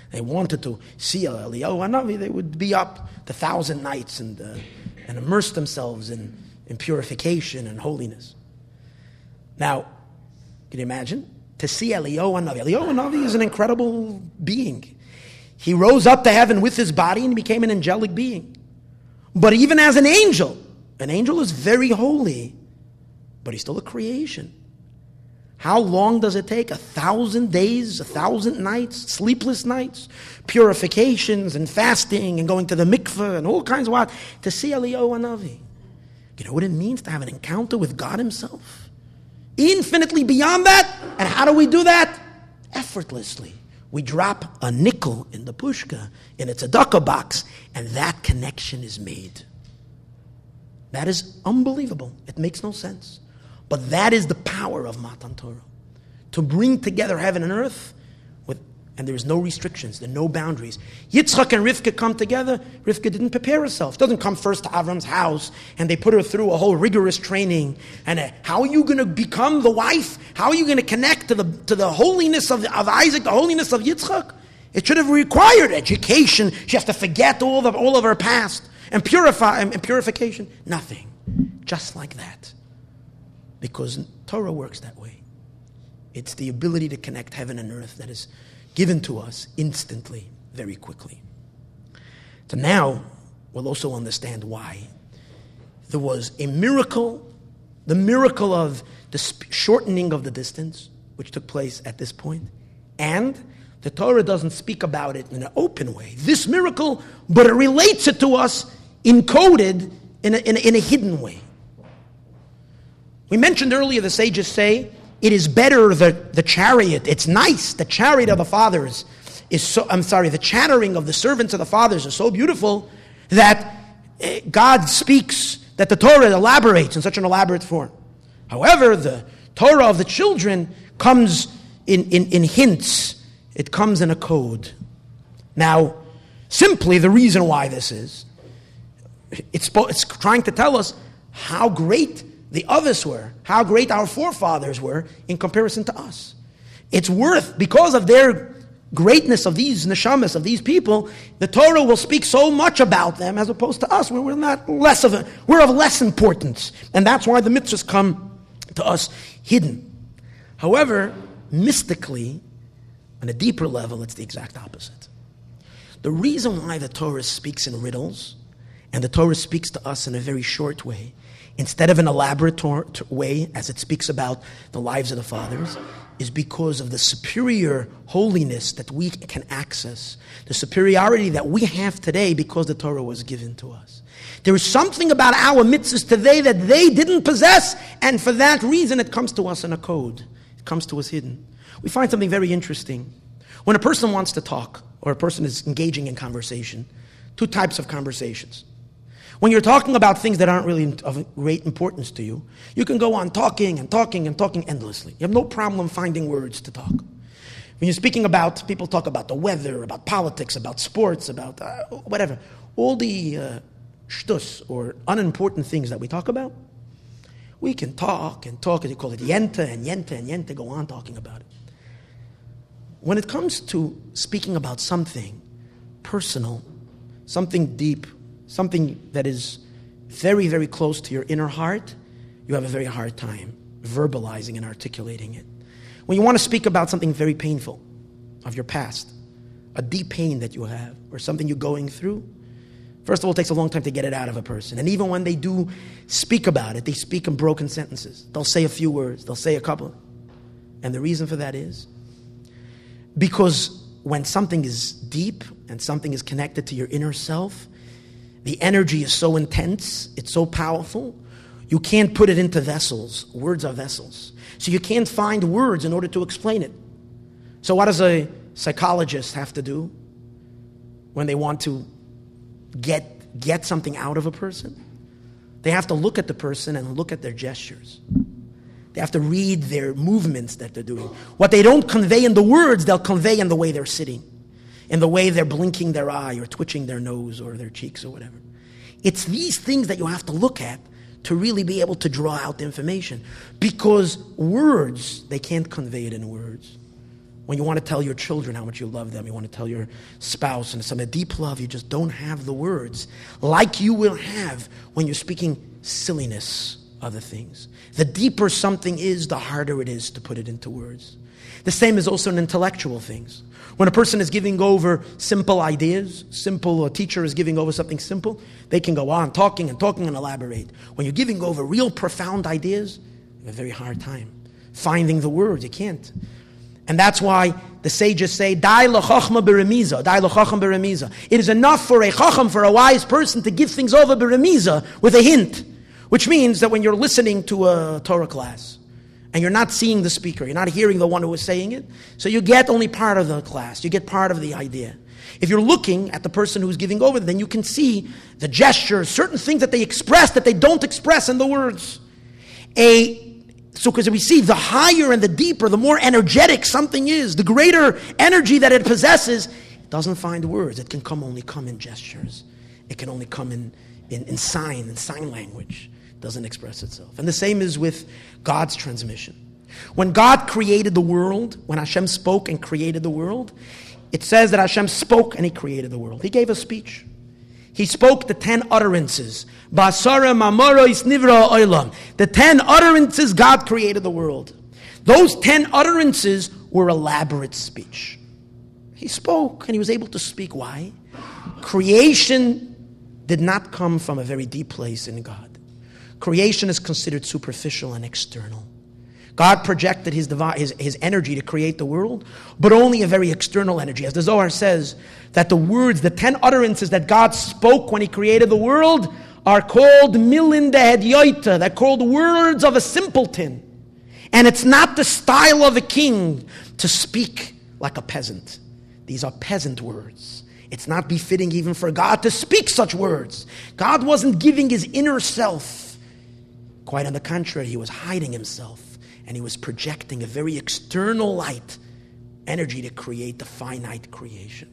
they wanted to see Eliyahu Hanavi, they would be up the thousand nights and uh, and immerse themselves in, in purification and holiness. Now, can you imagine? To see Eliyahu Hanavi. Eliyahu Hanavi is an incredible being. He rose up to heaven with his body and became an angelic being. But even as an angel, an angel is very holy, but he's still a creation. How long does it take? A thousand days, a thousand nights, sleepless nights, purifications and fasting and going to the mikveh and all kinds of what, to see Eliyahu Hanavi. You know what it means to have an encounter with God himself? Infinitely beyond that. And how do we do that? Effortlessly. We drop a nickel in the pushka, in its tzedakah box, and that connection is made. That is unbelievable. It makes no sense. But that is the power of Matan Torah. To bring together heaven and earth, with, and there is no restrictions, there are no boundaries. Yitzchak and Rivka come together. Rivka didn't prepare herself. Doesn't come first to Avram's house, and they put her through a whole rigorous training. And uh, how are you going to become the wife? How are you going to connect to the to the holiness of, of Isaac, the holiness of Yitzchak? It should have required education. She has to forget all of all of her past and purify and purification. Nothing, just like that. Because Torah works that way. It's the ability to connect heaven and earth that is given to us instantly, very quickly. So now, we'll also understand why there was a miracle, the miracle of the shortening of the distance, which took place at this point, and the Torah doesn't speak about it in an open way. This miracle, but it relates it to us encoded in a, in a, in a hidden way. We mentioned earlier the sages say, it is better the, the chariot, it's nice, the chariot of the fathers is so, I'm sorry, the chattering of the servants of the fathers is so beautiful that God speaks, that the Torah elaborates in such an elaborate form. However, the Torah of the children comes in, in, in hints, it comes in a code. Now, simply the reason why this is, it's, it's trying to tell us how great the others were, how great our forefathers were in comparison to us. It's worth, because of their greatness of these neshamas, of these people, the Torah will speak so much about them as opposed to us, where we're not less of a, we're of less importance. And that's why the mitzvahs come to us hidden. However, mystically, on a deeper level, it's the exact opposite. The reason why the Torah speaks in riddles, and the Torah speaks to us in a very short way, instead of an elaborate tor- way, as it speaks about the lives of the fathers, is because of the superior holiness that we can access, the superiority that we have today because the Torah was given to us. There is something about our mitzvahs today that they didn't possess, and for that reason it comes to us in a code. It comes to us hidden. We find something very interesting. When a person wants to talk, or a person is engaging in conversation, two types of conversations. When you're talking about things that aren't really of great importance to you, you can go on talking and talking and talking endlessly. You have no problem finding words to talk. When you're speaking about, people talk about the weather, about politics, about sports, about uh, whatever. All the uh, shtus, or unimportant things that we talk about, we can talk and talk, and they call it yenta and yenta and yenta, go on talking about it. When it comes to speaking about something personal, something deep, something that is very, very close to your inner heart, you have a very hard time verbalizing and articulating it. When you want to speak about something very painful of your past, a deep pain that you have, or something you're going through, first of all, it takes a long time to get it out of a person. And even when they do speak about it, they speak in broken sentences. They'll say a few words, they'll say a couple. And the reason for that is because when something is deep and something is connected to your inner self, the energy is so intense, it's so powerful, you can't put it into vessels. Words are vessels. So you can't find words in order to explain it. So what does a psychologist have to do when they want to get, get something out of a person? They have to look at the person and look at their gestures. They have to read their movements that they're doing. What they don't convey in the words, they'll convey in the way they're sitting, in the way they're blinking their eye or twitching their nose or their cheeks or whatever. It's these things that you have to look at to really be able to draw out the information. Because words, they can't convey it in words. When you want to tell your children how much you love them, you want to tell your spouse, and some deep love, you just don't have the words like you will have when you're speaking silliness, other things. The deeper something is, the harder it is to put it into words. The same is also in intellectual things. When a person is giving over simple ideas, simple, or a teacher is giving over something simple, they can go on talking and talking and elaborate. When you're giving over real profound ideas, you have a very hard time finding the words. You can't. And that's why the sages say, Dai l'chachma b'remiza, Dai l'chacham b'remiza. It is enough for a chacham, for a wise person, to give things over b'remiza, with a hint. Which means that when you're listening to a Torah class, and you're not seeing the speaker, you're not hearing the one who is saying it, so you get only part of the class, you get part of the idea. If you're looking at the person who's giving over, then you can see the gestures, certain things that they express that they don't express in the words. A So because we see the higher and the deeper, the more energetic something is, the greater energy that it possesses, it doesn't find words. It can come only come in gestures. It can only come in, in, in sign, in sign language. It doesn't express itself. And the same is with God's transmission. When God created the world, when Hashem spoke and created the world, it says that Hashem spoke and He created the world. He gave a speech. He spoke the ten utterances. Basara mamoros nivra olam. The ten utterances, God created the world. Those ten utterances were elaborate speech. He spoke, and He was able to speak. Why? Creation did not come from a very deep place in God. Creation is considered superficial and external. God projected his, divi- his, his energy to create the world, but only a very external energy. As the Zohar says, that the words, the ten utterances that God spoke when He created the world are called milin de hedyoita. They're called words of a simpleton. And it's not the style of a king to speak like a peasant. These are peasant words. It's not befitting even for God to speak such words. God wasn't giving His inner self. Quite on the contrary, He was hiding Himself. And He was projecting a very external light, energy to create the finite creation.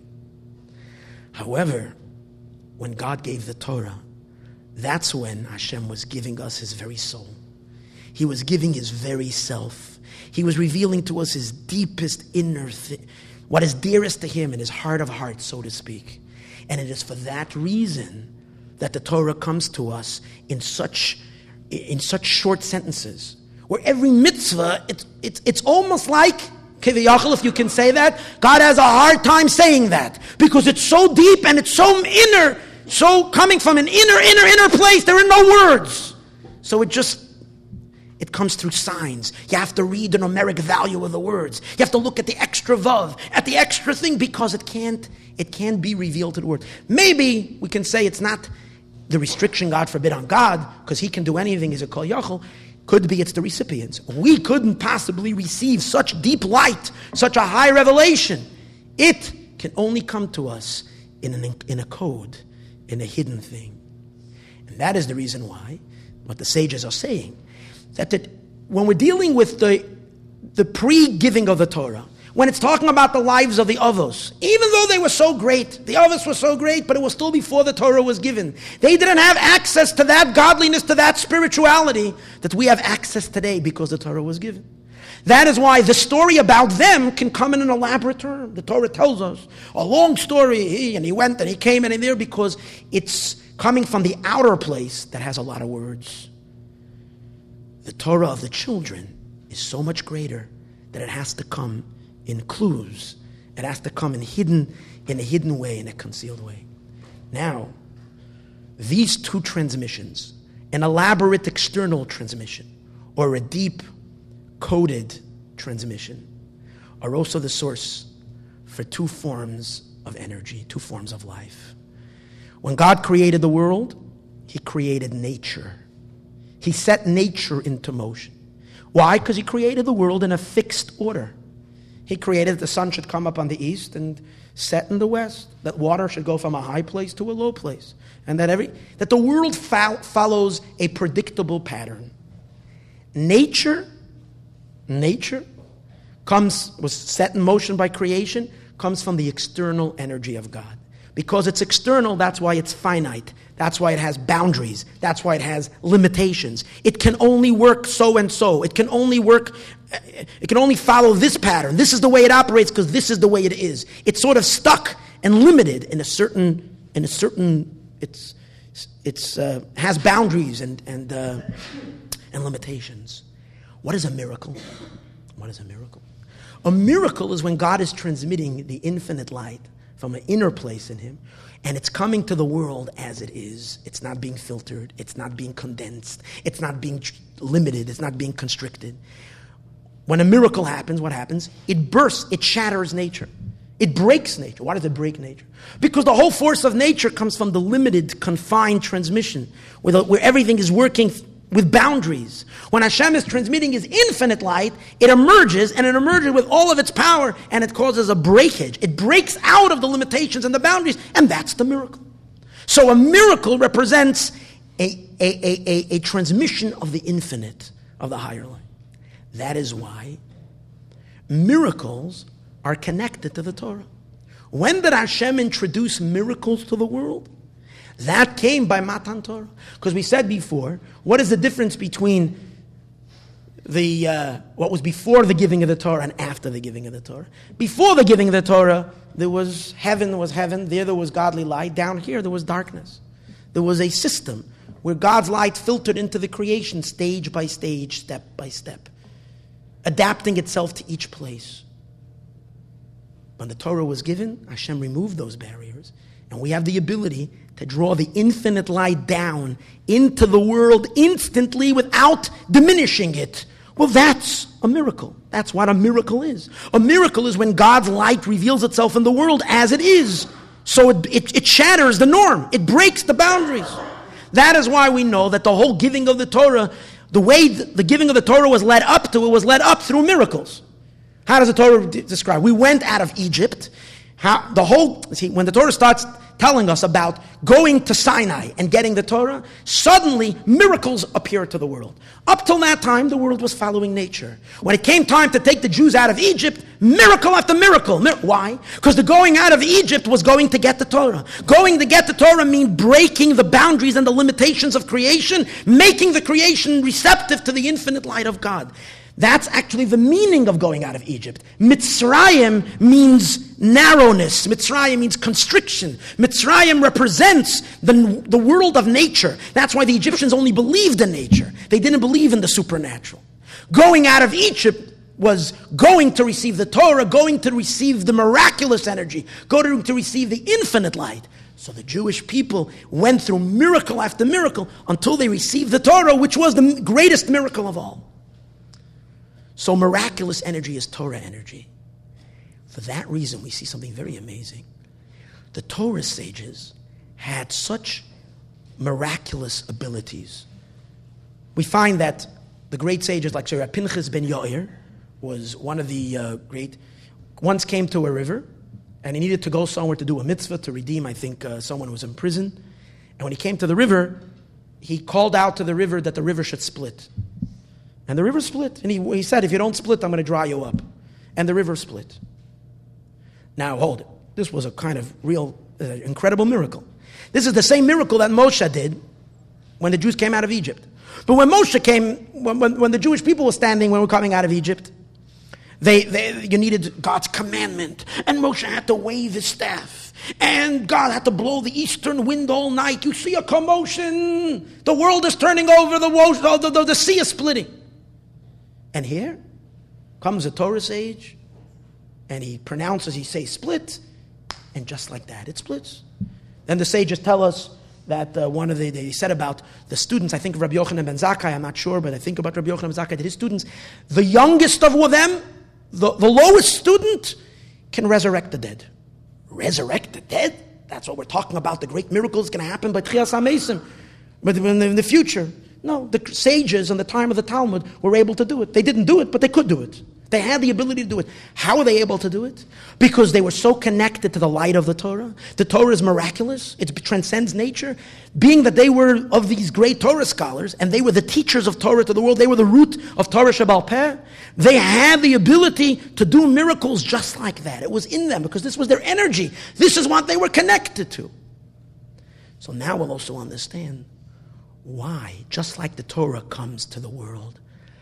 However, when God gave the Torah, that's when Hashem was giving us His very soul. He was giving His very self. He was revealing to us His deepest inner thing, what is dearest to Him in His heart of hearts, so to speak. And it is for that reason that the Torah comes to us in such, in such short sentences. Where every mitzvah, it's, it's, it's almost like, kiviyachal, if you can say that, God has a hard time saying that. Because it's so deep and it's so inner, so coming from an inner, inner, inner place, there are no words. So it just, it comes through signs. You have to read the numeric value of the words. You have to look at the extra vav, at the extra thing, because it can't, it can't be revealed to the word. Maybe we can say it's not the restriction, God forbid, on God, because He can do anything, He's a kol yachol. Could be it's the recipients. We couldn't possibly receive such deep light, such a high revelation. It can only come to us in, an, in a code, in a hidden thing. And that is the reason why, what the sages are saying, that, that when we're dealing with the, the pre-giving of the Torah, when it's talking about the lives of the Avos, even though they were so great, the Avos were so great, but it was still before the Torah was given. They didn't have access to that godliness, to that spirituality that we have access today because the Torah was given. That is why the story about them can come in an elaborate term. The Torah tells us a long story, he and he went and he came and in there, because it's coming from the outer place that has a lot of words. The Torah of the children is so much greater that it has to come in clues. It has to come in hidden, in a hidden way, in a concealed way. Now, these two transmissions, an elaborate external transmission or a deep coded transmission, are also the source for two forms of energy, two forms of life. When God created the world, He created nature. He set nature into motion. Why? Because He created the world in a fixed order. He created that the sun should come up on the east and set in the west, that water should go from a high place to a low place, and that every that the world fo- follows a predictable pattern. Nature, nature comes was set in motion by creation, comes from the external energy of God. Because it's external, that's why it's finite. That's why it has boundaries. That's why it has limitations. It can only work so and so. It can only work, it can only follow this pattern. This is the way it operates because this is the way it is. It's sort of stuck and limited in a certain, in a certain, it's, it's uh, has boundaries and and uh, and limitations. What is a miracle? What is a miracle? A miracle is when God is transmitting the infinite light from an inner place in him, and it's coming to the world as it is. It's not being filtered. It's not being condensed. It's not being tr- limited. It's not being constricted. When a miracle happens, what happens? It bursts. It shatters nature. It breaks nature. Why does it break nature? Because the whole force of nature comes from the limited, confined transmission, where, the, where everything is working with boundaries. When Hashem is transmitting his infinite light, it emerges, and it emerges with all of its power, and it causes a breakage. It breaks out of the limitations and the boundaries, and that's the miracle. So a miracle represents a, a, a, a, a transmission of the infinite, of the higher light. That is why miracles are connected to the Torah. When did Hashem introduce miracles to the world? That came by Matan Torah. Because we said before, what is the difference between the uh, what was before the giving of the Torah and after the giving of the Torah? Before the giving of the Torah, there was heaven, there was heaven. There, there was godly light. Down here, there was darkness. There was a system where God's light filtered into the creation stage by stage, step by step, adapting itself to each place. When the Torah was given, Hashem removed those barriers, and we have the ability to draw the infinite light down into the world instantly without diminishing it. Well, that's a miracle. That's what a miracle is. A miracle is when God's light reveals itself in the world as it is. So it, it, it shatters the norm. It breaks the boundaries. That is why we know that the whole giving of the Torah, the way the giving of the Torah was led up to, it was led up through miracles. How does the Torah describe? We went out of Egypt. How the whole see when the Torah starts telling us about going to Sinai and getting the Torah, suddenly miracles appear to the world. Up till that time, the world was following nature. When it came time to take the Jews out of Egypt, miracle after miracle. Mir- Why? Because the going out of Egypt was going to get the Torah. Going to get the Torah means breaking the boundaries and the limitations of creation, making the creation receptive to the infinite light of God. That's actually the meaning of going out of Egypt. Mitzrayim means narrowness. Mitzrayim means constriction. Mitzrayim represents the, the world of nature. That's why the Egyptians only believed in nature. They didn't believe in the supernatural. Going out of Egypt was going to receive the Torah, going to receive the miraculous energy, going to receive the infinite light. So the Jewish people went through miracle after miracle until they received the Torah, which was the greatest miracle of all. So miraculous energy is Torah energy. For that reason, we see something very amazing. The Torah sages had such miraculous abilities. We find that the great sages like Rabbi Pinchas ben Yair was one of the uh, great, once came to a river, and he needed to go somewhere to do a mitzvah, to redeem, I think, uh, someone who was in prison. And when he came to the river, he called out to the river that the river should split. And the river split. And he, he said, if you don't split, I'm going to dry you up. And the river split. Now, hold it. This was a kind of real, uh, incredible miracle. This is the same miracle that Moshe did when the Jews came out of Egypt. But when Moshe came, when, when, when the Jewish people were standing when we were coming out of Egypt, they, they you needed God's commandment. And Moshe had to wave his staff. And God had to blow the eastern wind all night. You see a commotion. The world is turning over. The, the, the, the sea is splitting. And here comes the Torah sage, and he pronounces, he says split, and just like that, it splits. Then the sages tell us that uh, one of the, they said about the students, I think of Rabbi Yochanan ben Zakkai, I'm not sure, but I think about Rabbi Yochanan ben Zakkai, that his students, the youngest of them, the, the lowest student, can resurrect the dead. Resurrect the dead? That's what we're talking about. The great miracle is going to happen by Tchias HaMesim. But in the, in the future, no, the sages in the time of the Talmud were able to do it. They didn't do it, but they could do it. They had the ability to do it. How were they able to do it? Because they were so connected to the light of the Torah. The Torah is miraculous. It transcends nature. Being that they were of these great Torah scholars, and they were the teachers of Torah to the world, they were the root of Torah Shebaal Peh, they had the ability to do miracles just like that. It was in them because this was their energy. This is what they were connected to. So now we'll also understand why, just like the Torah comes to the world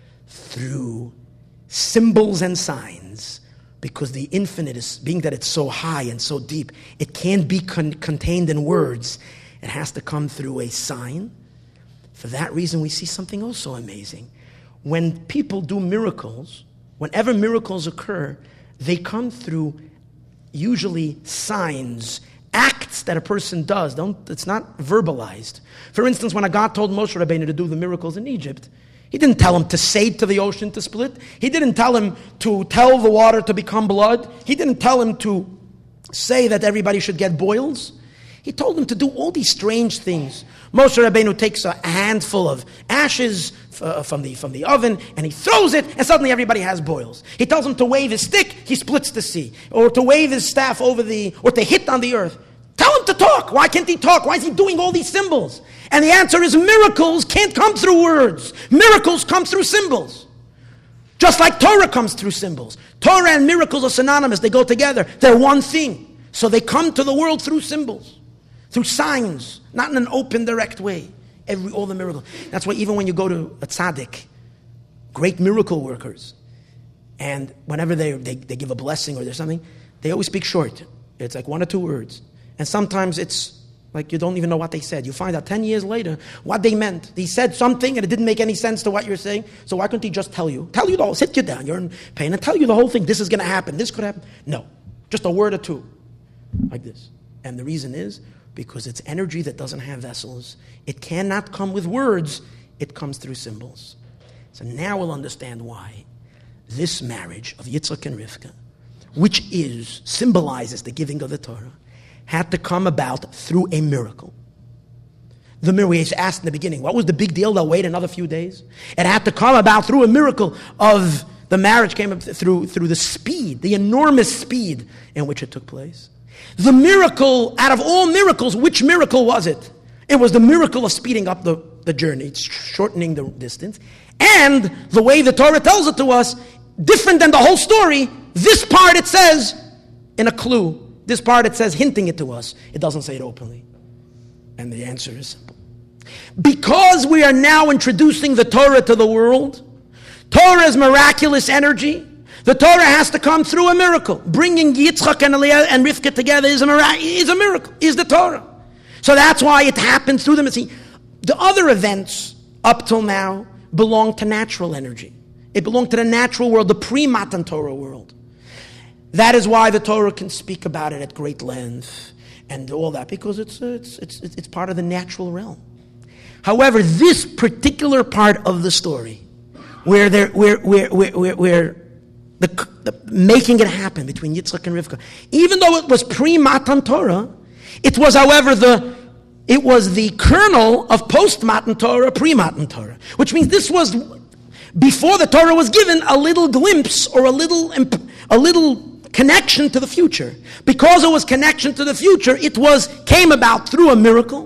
through symbols and signs, because the infinite is, being that it's so high and so deep, it can't be con- contained in words. It has to come through a sign. For that reason, we see something also amazing. When people do miracles, whenever miracles occur, they come through usually signs, acts that a person does. Don't, it's not verbalized. For instance, when a God told Moshe Rabbeinu to do the miracles in Egypt, he didn't tell him to say to the ocean to split. He didn't tell him to tell the water to become blood. He didn't tell him to say that everybody should get boils. He told him to do all these strange things. Moshe Rabbeinu takes a handful of ashes uh, from the from the oven and he throws it, and suddenly everybody has boils. He tells him to wave his stick, he splits the sea. Or to wave his staff over the, or to hit on the earth. Tell him to talk. Why can't he talk? Why is he doing all these symbols? And the answer is miracles can't come through words. Miracles come through symbols. Just like Torah comes through symbols. Torah and miracles are synonymous. They go together. They're one thing. So they come to the world through symbols, through signs, not in an open, direct way. Every all the miracles. That's why even when you go to a tzaddik, great miracle workers, and whenever they, they, they give a blessing or there's something, they always speak short. It's like one or two words. And sometimes it's like you don't even know what they said. You find out ten years later what they meant. He said something and it didn't make any sense to what you're saying. So why couldn't he just tell you? Tell you the whole, sit you down, you're in pain, and tell you the whole thing. This is going to happen. This could happen. No. Just a word or two. Like this. And the reason is because it's energy that doesn't have vessels. It cannot come with words. It comes through symbols. So now we'll understand why this marriage of Yitzchak and Rivka, which is, symbolizes the giving of the Torah, had to come about through a miracle. The miracle, we asked in the beginning, what was the big deal? They'll wait another few days. It had to come about through a miracle of the marriage came up through, through the speed, the enormous speed in which it took place. The miracle, out of all miracles, which miracle was it? It was the miracle of speeding up the, the journey, it's shortening the distance. And the way the Torah tells it to us, different than the whole story, this part it says in a clue. This part it says hinting it to us. It doesn't say it openly. And the answer is simple. Because we are now introducing the Torah to the world, Torah's miraculous energy, the Torah has to come through a miracle. Bringing Yitzchak and Leah and Rivka together is a, mirac- is a miracle, is the Torah. So that's why it happens through them. See, the other events up till now belong to natural energy. It belonged to the natural world, the pre-Matan Torah world. That is why the Torah can speak about it at great length and all that, because it's it's it's it's part of the natural realm. However, this particular part of the story, where there where where where where, where the, the making it happen between Yitzchak and Rivka, even though it was pre-Matan Torah, it was, however, the it was the kernel of post-Matan Torah, pre-Matan Torah, which means this was before the Torah was given a little glimpse or a little a little. connection to the future. Because it was connection to the future, it was came about through a miracle.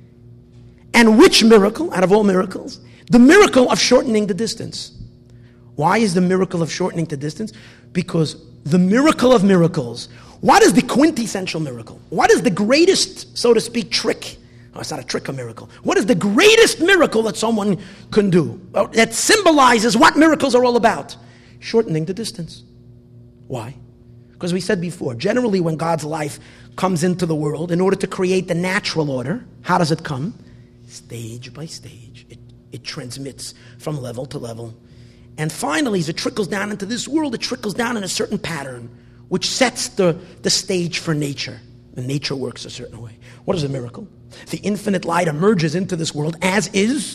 And which miracle, out of all miracles? The miracle of shortening the distance. Why is the miracle of shortening the distance? Because the miracle of miracles, what is the quintessential miracle? What is the greatest, so to speak, trick? Oh, it's not a trick, a miracle. What is the greatest miracle that someone can do? That symbolizes what miracles are all about? Shortening the distance. Why? Because we said before, generally when God's life comes into the world, in order to create the natural order, how does it come? Stage by stage. It, it transmits from level to level. And finally, as it trickles down into this world, it trickles down in a certain pattern, which sets the, the stage for nature. And nature works a certain way. What is a miracle? The infinite light emerges into this world as is,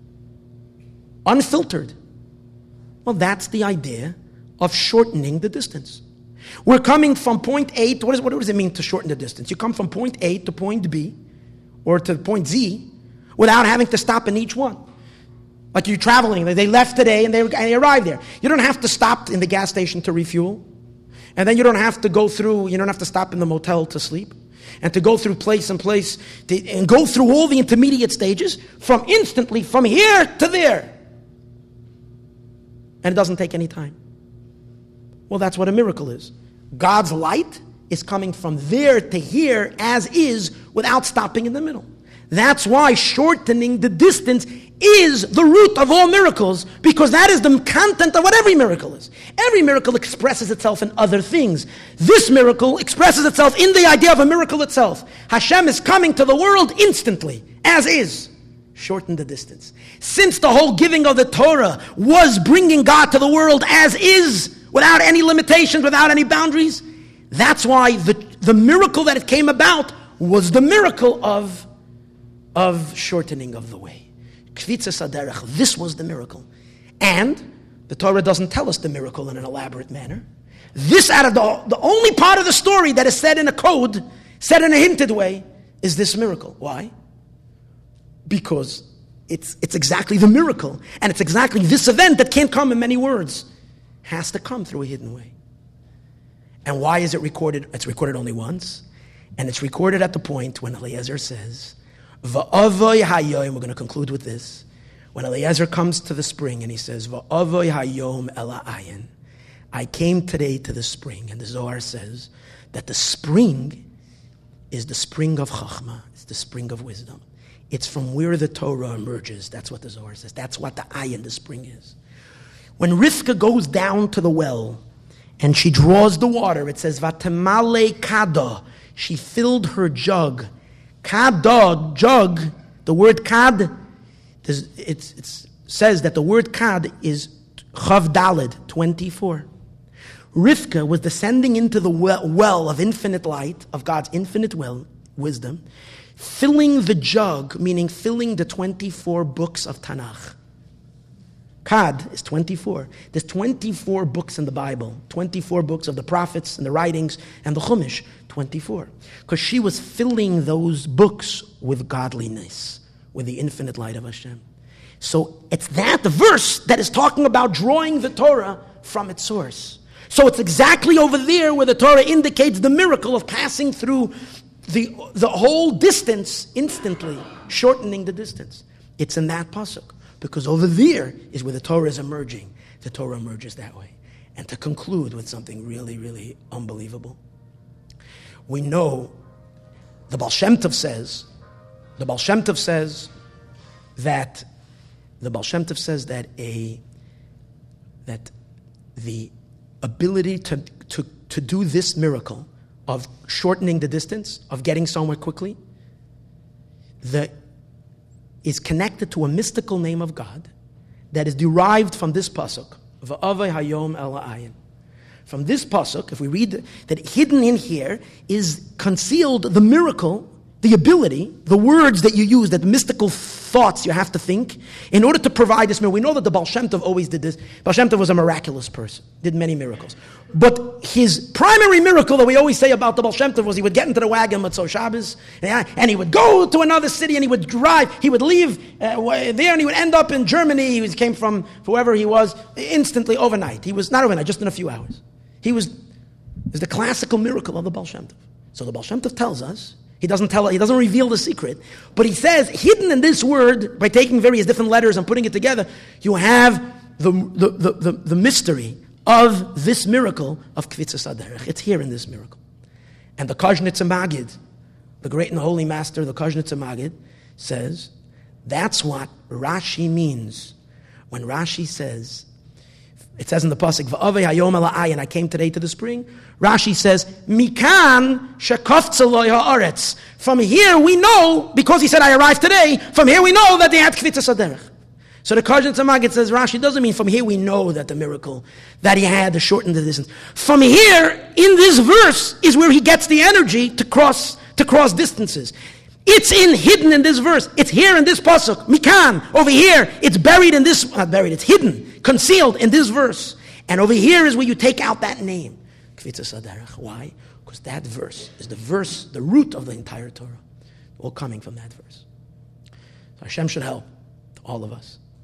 unfiltered. Well, that's the idea of shortening the distance. We're coming from point A to, what, is, what does it mean to shorten the distance? You come from point A to point B, or to point Z, without having to stop in each one. Like you're traveling, they left today and they, and they arrived there. You don't have to stop in the gas station to refuel. And then you don't have to go through, you don't have to stop in the motel to sleep. And to go through place and place, to, and go through all the intermediate stages from instantly, from here to there. And it doesn't take any time. Well, that's what a miracle is. God's light is coming from there to here as is without stopping in the middle. That's why shortening the distance is the root of all miracles, because that is the content of what every miracle is. Every miracle expresses itself in other things. This miracle expresses itself in the idea of a miracle itself. Hashem is coming to the world instantly, as is. Shorten the distance. Since the whole giving of the Torah was bringing God to the world as is, without any limitations, without any boundaries, that's why the, the miracle that it came about was the miracle of of shortening of the way. Kvitzas haderech. This was the miracle. And the Torah doesn't tell us the miracle in an elaborate manner. This, out of the, the only part of the story that is said in a code, said in a hinted way, is this miracle. Why? Because it's, it's exactly the miracle. And it's exactly this event that can't come in many words. Has to come through a hidden way. And why is it recorded? It's recorded only once. And it's recorded at the point when Eliezer says, Va'avoy hayom, we're going to conclude with this. When Eliezer comes to the spring and he says, Va'avoy hayom ela ayin, I came today to the spring. And the Zohar says that the spring is the spring of Chachma. It's the spring of wisdom. It's from where the Torah emerges. That's what the Zohar says. That's what the ayin, the spring is. When Rivka goes down to the well and she draws the water, it says, Vatemale kada, she filled her jug. Kad, jug, the word kad, it says that the word kad is chav daled, twenty-four. Rivka was descending into the well of infinite light, of God's infinite well, wisdom, filling the jug, meaning filling the twenty-four books of Tanakh. Kad is twenty-four. There's twenty-four books in the Bible, twenty-four books of the prophets and the writings and the Chumash, twenty-four. Because she was filling those books with godliness, with the infinite light of Hashem. So it's that verse that is talking about drawing the Torah from its source. So it's exactly over there where the Torah indicates the miracle of passing through the, the whole distance instantly, shortening the distance. It's in that pasuk. Because over there is where the Torah is emerging. The Torah emerges that way. And to conclude with something really, really unbelievable. We know the Baal Shem Tov says, the Baal Shem Tov says that the Baal Shem Tov says that a that the ability to, to, to do this miracle of shortening the distance, of getting somewhere quickly, the is connected to a mystical name of God that is derived from this pasuk, Va'avay hayom ela ayin. From this pasuk, if we read that hidden in here is concealed the miracle, the ability, the words that you use, that mystical thoughts you have to think, in order to provide this miracle. We know that the Baal Shem Tov always did this. Baal Shem Tov was a miraculous person, did many miracles. But his primary miracle that we always say about the Baal Shem Tov was he would get into the wagon Matzah Shabbos, and he would go to another city and he would drive, he would leave uh, there and he would end up in Germany. He came from whoever he was instantly overnight. He was not overnight, just in a few hours. He was, was the classical miracle of the Baal Shem Tov. So the Baal Shem Tov tells us, He doesn't tell, he doesn't reveal the secret, but he says, hidden in this word, by taking various different letters and putting it together, you have the the, the, the, the mystery of this miracle of Kvitzas haderech. It's here in this miracle. And the Kazhnitzer Magid, the great and holy master, the Kazhnitzer Magid, says, that's what Rashi means. When Rashi says, it says in the pasuk, Va'avei hayom ela ayin, I came today to the spring. Rashi says, Mikan shekaftzeh lo haaretz. From here we know, because he said I arrived today, from here we know that they had Kvitzas haderech. So the Kazhnitzer Magid says, Rashi doesn't mean from here we know that the miracle that he had to shorten the distance. From here, in this verse, is where he gets the energy to cross to cross distances. It's in hidden in this verse. It's here in this pasuk. Mikan, over here, it's buried in this, not buried, it's hidden, concealed in this verse. And over here is where you take out that name. Kvitzas haderech. Why? Because that verse is the verse, the root of the entire Torah. All coming from that verse. So Hashem should help all of us.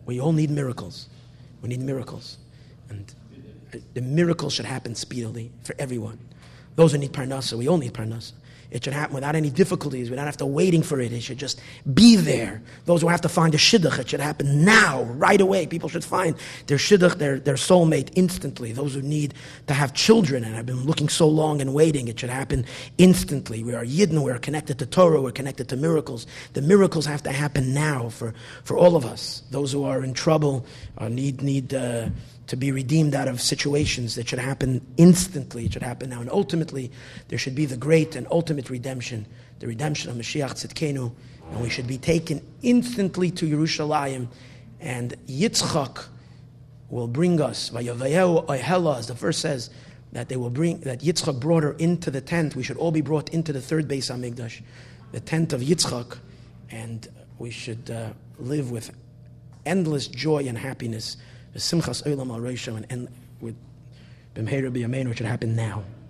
We all need miracles. We need miracles. And the miracles should happen speedily for everyone. Those who need parnasa, we all need parnasa. It should happen without any difficulties. We don't have to waiting for it. It should just be there. Those who have to find a shidduch, it should happen now, right away. People should find their shidduch, their, their soulmate instantly. Those who need to have children and have been looking so long and waiting, it should happen instantly. We are Yidden, we are connected to Torah, we're connected to miracles. The miracles have to happen now for, for all of us. Those who are in trouble uh, need, need uh, to be redeemed out of situations that should happen instantly. It should happen now. And ultimately, there should be the great and ultimate redemption, the redemption of Mashiach Tzidkenu, and we should be taken instantly to Yerushalayim, and Yitzchak will bring us, Vayavayehu Ohela, as the verse says, that they will bring, that Yitzchak brought her into the tent. We should all be brought into the third Beis HaMikdash, the tent of Yitzchak, and we should uh, live with endless joy and happiness. The Simchas Olam Al Reisha, and with B'mheira B'yameinu, which should happen now.